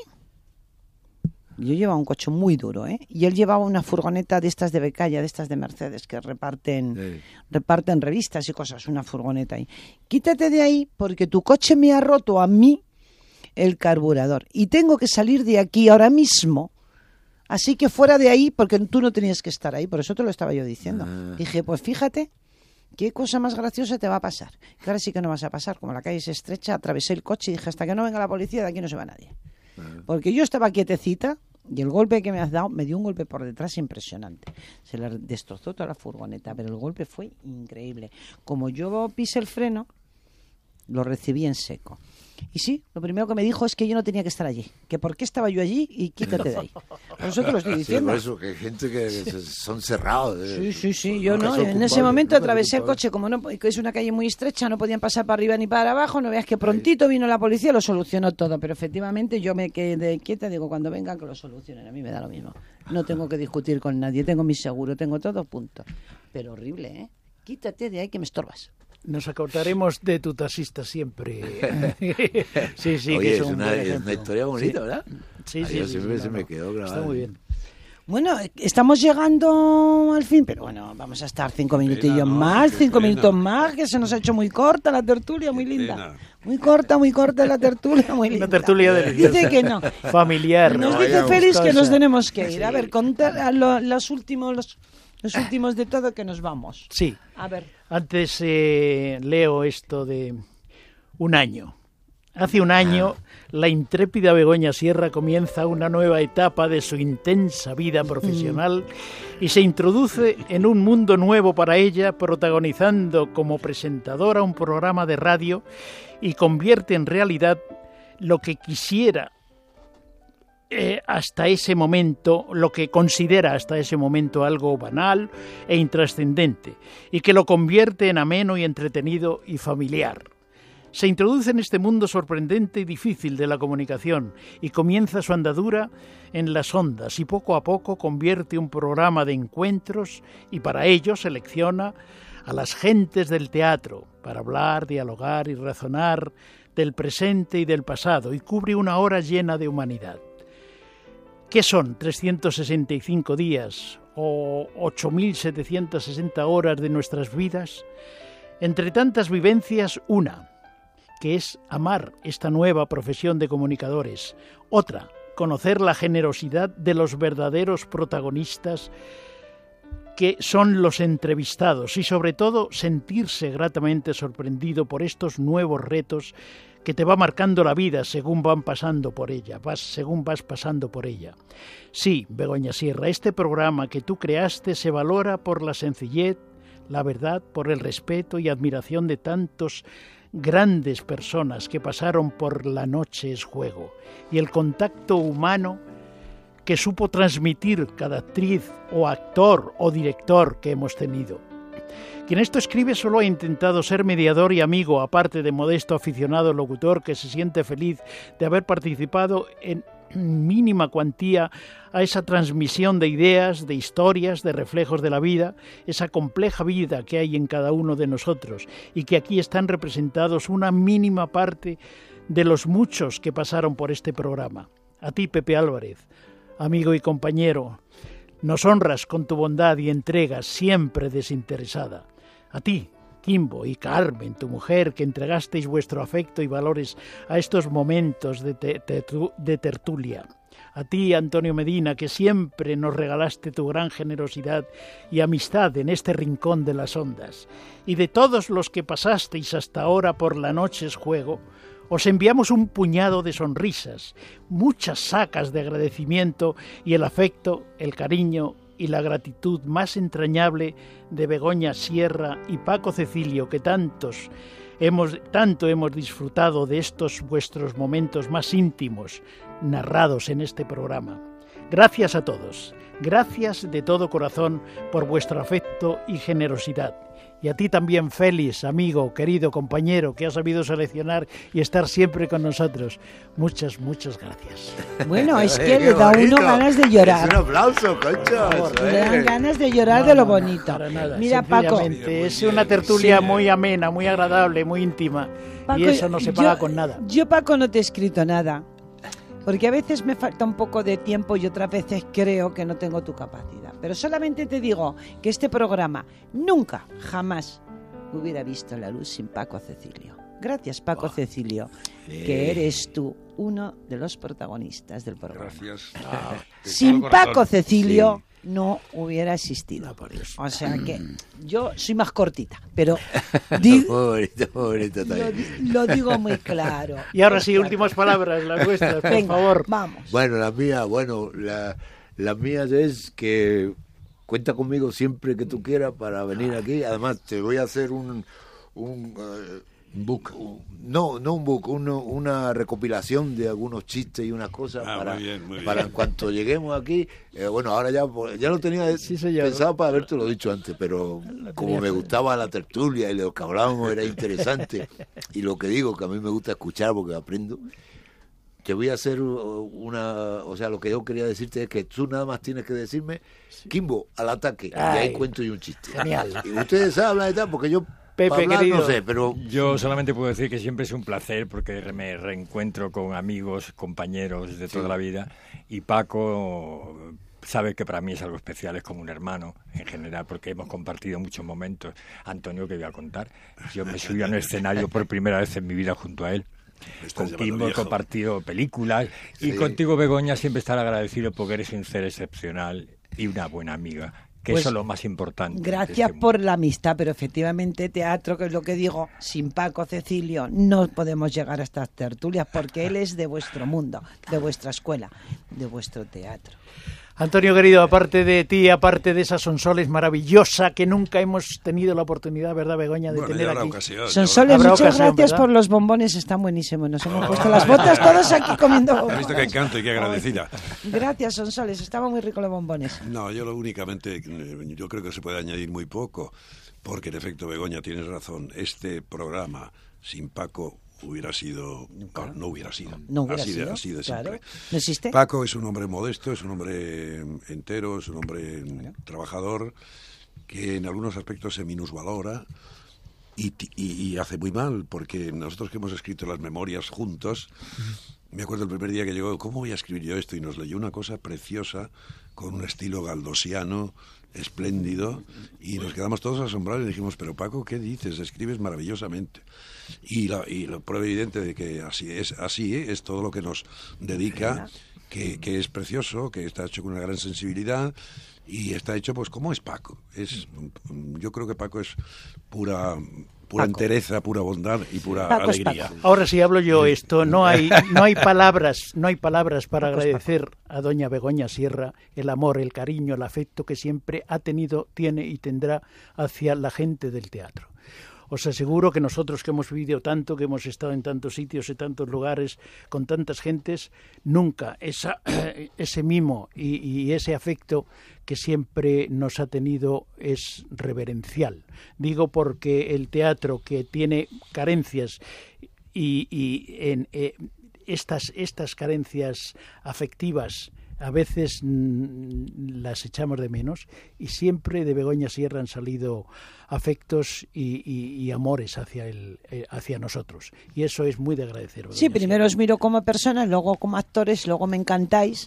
Yo llevaba un coche muy duro, ¿eh? Y él llevaba una furgoneta de estas de Becalla, de estas de Mercedes, que reparten, Sí. reparten revistas y cosas, una furgoneta ahí. Quítate de ahí porque tu coche me ha roto a mí el carburador. Y tengo que salir de aquí ahora mismo. Así que fuera de ahí, porque tú no tenías que estar ahí. Por eso te lo estaba yo diciendo. Ah. Dije, pues fíjate, ¿qué cosa más graciosa te va a pasar? Claro, sí que no vas a pasar. Como la calle es estrecha, atravesé el coche y dije, hasta que no venga la policía, de aquí no se va nadie. Porque yo estaba quietecita y el golpe que me has dado, me dio un golpe por detrás impresionante. Se le destrozó toda la furgoneta, pero el golpe fue increíble. Como yo pise el freno, Lo recibí en seco. Y sí, lo primero que me dijo es que yo no tenía que estar allí, que por qué estaba yo allí y quítate de ahí. Por eso te lo estoy diciendo. Sí, por eso, que hay gente que, que son cerrados. Eh. Sí, sí, sí, yo no. En ese momento atravesé el coche, como no, que es una calle muy estrecha, no podían pasar para arriba ni para abajo, no veas que prontito vino la policía, lo solucionó todo, pero efectivamente yo me quedé quieta, digo, cuando vengan que lo solucionen, a mí me da lo mismo. No tengo que discutir con nadie, tengo mi seguro, tengo todo, punto. Pero horrible, ¿eh? Quítate de ahí que me estorbas. Nos acordaremos de tu taxista siempre. Sí, sí, Oye, que es, es, un una, buen es ejemplo. una historia bonita, sí. ¿verdad? Sí, sí, Yo sí, siempre sí, se no, me no. quedó grabado. Está muy bien. Bueno, estamos llegando al fin, pero bueno, vamos a estar cinco minutillos pena, ¿no? más, Qué cinco pena. minutos más, que se nos ha hecho muy corta la tertulia, muy Qué linda. pena. Muy corta, muy corta la tertulia, muy linda. Una tertulia deliciosa. Dice que no. Familiar. Nos ¿no? dice Vaya Félix que nos gustosa. tenemos que ir. A ver, contar a lo- los últimos, los, los últimos de todo que nos vamos. Sí. A ver. Antes eh, leo esto de un año. Hace un año, la intrépida Begoña Sierra comienza una nueva etapa de su intensa vida profesional y se introduce en un mundo nuevo para ella, protagonizando como presentadora un programa de radio y convierte en realidad lo que quisiera eh, hasta ese momento, lo que considera hasta ese momento algo banal e intrascendente, y que lo convierte en ameno y entretenido y familiar. Se introduce en este mundo sorprendente y difícil de la comunicación y comienza su andadura en las ondas y poco a poco convierte un programa de encuentros y para ello selecciona a las gentes del teatro para hablar, dialogar y razonar del presente y del pasado y cubre una hora llena de humanidad. ¿Qué son trescientos sesenta y cinco días o ocho mil setecientas sesenta horas de nuestras vidas? Entre tantas vivencias, una, que es amar esta nueva profesión de comunicadores. Otra, conocer la generosidad de los verdaderos protagonistas que son los entrevistados y sobre todo sentirse gratamente sorprendido por estos nuevos retos que te va marcando la vida según van pasando por ella, vas, según vas pasando por ella. Sí, Begoña Sierra, este programa que tú creaste se valora por la sencillez, la verdad, por el respeto y admiración de tantos grandes personas que pasaron por La Noche es Juego y el contacto humano que supo transmitir cada actriz o actor o director que hemos tenido. Quien esto escribe solo ha intentado ser mediador y amigo, aparte de modesto aficionado locutor que se siente feliz de haber participado en mínima cuantía a esa transmisión de ideas, de historias, de reflejos de la vida, esa compleja vida que hay en cada uno de nosotros y que aquí están representados una mínima parte de los muchos que pasaron por este programa. A ti, Pepe Álvarez, amigo y compañero, nos honras con tu bondad y entrega siempre desinteresada. A ti, Quimbo y Carmen, tu mujer, que entregasteis vuestro afecto y valores a estos momentos de, te, te, de tertulia. A ti, Antonio Medina, que siempre nos regalaste tu gran generosidad y amistad en este rincón de las ondas. Y de todos los que pasasteis hasta ahora por La Noche es Juego, os enviamos un puñado de sonrisas, muchas sacas de agradecimiento y el afecto, el cariño y la gratitud más entrañable de Begoña Sierra y Paco Cecilio, que tantos hemos, tanto hemos disfrutado de estos vuestros momentos más íntimos narrados en este programa. Gracias a todos, gracias de todo corazón por vuestro afecto y generosidad. Y a ti también, Félix, amigo, querido compañero, que has sabido seleccionar y estar siempre con nosotros. Muchas, muchas gracias. Bueno, es Oye, que qué le da bonito. uno ganas de llorar. Es un aplauso, concha. eso Le dan es. ganas de llorar No, de lo no, no, bonito. para nada, Mira, Paco, sencillamente, es una tertulia muy amena, muy agradable, muy íntima. Paco, y eso no se paga yo- con nada. Yo, Paco, no te he escrito nada. Porque a veces me falta un poco de tiempo y otras veces creo que no tengo tu capacidad. Pero solamente te digo que este programa nunca, jamás hubiera visto la luz sin Paco Cecilio. Gracias, Paco Cecilio, que eres tú uno de los protagonistas del programa. Gracias. Sin De todo Paco corazón. Cecilio no hubiera existido. O sea que yo soy más cortita, pero di- Muy bonito, muy bonito lo, también. di- lo digo muy claro. Y ahora sí, últimas palabras, las vuestras, por Venga, favor. vamos. Bueno, la mía, bueno, la, la mía es que cuenta conmigo siempre que tú quieras para venir aquí. Además, te voy a hacer un, un eh, Un book. No, no un book, uno, una recopilación de algunos chistes y unas cosas ah, para, muy bien, muy para bien. en cuanto lleguemos aquí. Eh, bueno, ahora ya ya lo tenía Sí, pensado para haberte lo dicho antes, pero como me gustaba la tertulia y lo que hablábamos era interesante, y lo que digo, que a mí me gusta escuchar porque aprendo, te voy a hacer una... O sea, lo que yo quería decirte es que tú nada más tienes que decirme, Kimbo, al ataque, Ay, y ahí cuento yo un chiste. genial. Y ustedes hablan y tal, porque yo... Pepe, pa' hablar, querido. no sé, pero... Yo solamente puedo decir que siempre es un placer porque me reencuentro con amigos, compañeros de toda la vida, y Paco sabe que para mí es algo especial, es como un hermano en general, porque hemos compartido muchos momentos. Antonio, que voy a contar, yo me subí a un escenario por primera vez en mi vida junto a él. Estás Con llamando Kimbo he viejo. compartido películas, y Sí. contigo, Begoña, siempre estar agradecido porque eres un ser excepcional y una buena amiga, que Pues, eso es lo más importante. de Gracias este por mundo. la amistad, pero efectivamente teatro, que es lo que digo, sin Paco Cecilio no podemos llegar a estas tertulias porque él es de vuestro mundo, de vuestra escuela, de vuestro teatro. Antonio, querido, aparte de ti, aparte de esa Sonsoles maravillosa que nunca hemos tenido la oportunidad, ¿verdad, Begoña, de Bueno, tener ya habrá aquí? ocasión. ya Sonsoles, Habrá muchas ocasión, gracias ¿verdad? por los bombones, están buenísimos. Nos hemos puesto las botas todos aquí comiendo habrá. ¿Has visto qué bombones. encanto y qué agradecida? Gracias, Sonsoles, estaban muy ricos los bombones. No, yo lo únicamente, eh, yo creo que se puede añadir muy poco, porque en efecto, Begoña, tienes razón, este programa sin Paco hubiera sido, no, no hubiera sido, No hubiera así de, sido, así de claro. simple. ¿No existe? Paco es un hombre modesto, es un hombre entero, es un hombre trabajador, que en algunos aspectos se minusvalora y, ti- y, y hace muy mal, porque nosotros que hemos escrito las memorias juntos, me acuerdo el primer día que llegó, ¿cómo voy a escribir yo esto? Y nos leyó una cosa preciosa, con un estilo galdosiano, espléndido, y nos quedamos todos asombrados y dijimos, pero Paco, ¿qué dices? Escribes maravillosamente. Y la, y la prueba evidente de que así es, así ¿eh? es todo lo que nos dedica, que, que es precioso, que está hecho con una gran sensibilidad, y está hecho pues como es Paco. Es, yo creo que Paco es pura... pura Paco. entereza, pura bondad y pura Paco es alegría. Paco. Ahora sí hablo yo esto, no hay no hay palabras, no hay palabras para Paco es agradecer a doña Begoña Sierra el amor, el cariño, el afecto que siempre ha tenido, tiene y tendrá hacia la gente del teatro. Os aseguro que nosotros que hemos vivido tanto, que hemos estado en tantos sitios, en tantos lugares, con tantas gentes, nunca esa, ese mimo y, y ese afecto que siempre nos ha tenido es reverencial. Digo porque el teatro, que tiene carencias y, y en eh, estas, estas carencias afectivas, a veces mm, las echamos de menos, y siempre de Begoña Sierra han salido afectos y, y, y amores hacia el, eh, hacia nosotros, y eso es muy de agradecer. Sí, Begoña primero os miro como personas, luego como actores, luego me encantáis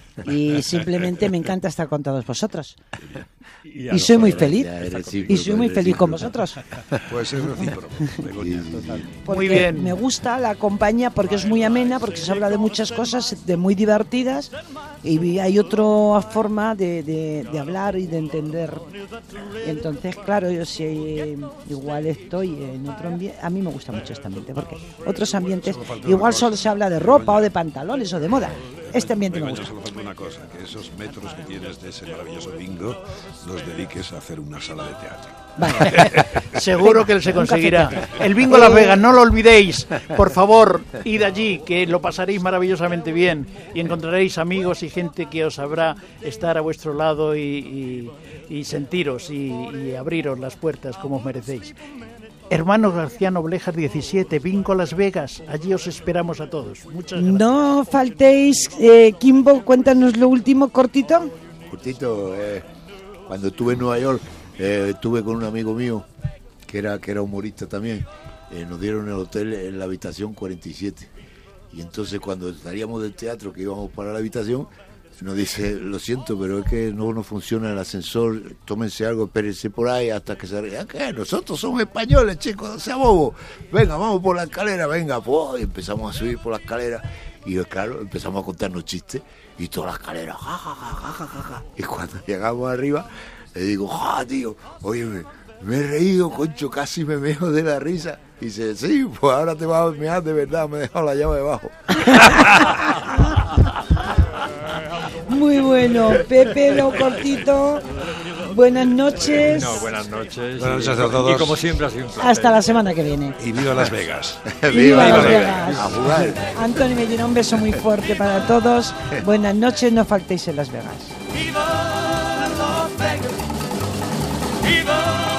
y simplemente me encanta estar con todos vosotros. Y, a Y soy muy nosotros. feliz. Ya es recíproco, Y soy muy es feliz con recíproco. vosotros. Pues es recíproco, Begoña. Porque Muy bien. me gusta la compañía porque es muy amena, porque se habla de muchas cosas, de muy divertidas, y hay otra forma de, de, de hablar y de entender. Entonces, claro, yo si eh, igual estoy en otro ambiente, a mí me gusta mucho este ambiente, porque otros ambientes igual solo se habla de ropa o de pantalones o de moda. Este ambiente me Begoña, gusta. solo falta una cosa, que esos metros que tienes de ese maravilloso bingo los dediques a hacer una sala de teatro. Vale. Seguro que él se Un conseguirá. café. El Bingo Las Vegas, no lo olvidéis. Por favor, id allí, que lo pasaréis maravillosamente bien y encontraréis amigos y gente que os sabrá estar a vuestro lado y, y, y sentiros y, y abriros las puertas como os merecéis. Hermanos García Noblejas diecisiete, Bingo Las Vegas, allí os esperamos a todos. Muchas gracias. No faltéis, eh, Kimbo, cuéntanos lo último, cortito. Cortito, eh, cuando estuve en Nueva York, eh, estuve con un amigo mío que era que era humorista también. Eh, nos dieron el hotel en la habitación cuarenta y siete. Y entonces cuando salíamos del teatro, que íbamos para la habitación, nos dice, lo siento, pero es que no, no funciona el ascensor, tómense algo, espérense por ahí hasta que se arregle. ¿Qué? Nosotros somos españoles, chicos, no sea bobo. Venga, vamos por la escalera, venga. Pues, y empezamos a subir por la escalera y claro, empezamos a contarnos chistes y toda la escalera, ja, ja, ja, ja, ja, ja, ja. Y cuando llegamos arriba, le digo, ja, tío, oye, me, me he reído, concho, casi me meo de la risa. Y dice, sí, pues ahora te vas a mear de verdad, me he dejado la llave debajo. Muy bueno, Pepe, lo cortito. Buenas noches. No, buenas noches. Buenas noches y, a todos. Y como siempre ha sido un placer. Hasta la semana que viene. Y viva Las Vegas. Viva Las Vegas. A jugar. Antonio Medina, un beso muy fuerte para todos. Buenas noches, no faltéis en Las Vegas. Viva Las Vegas. Viva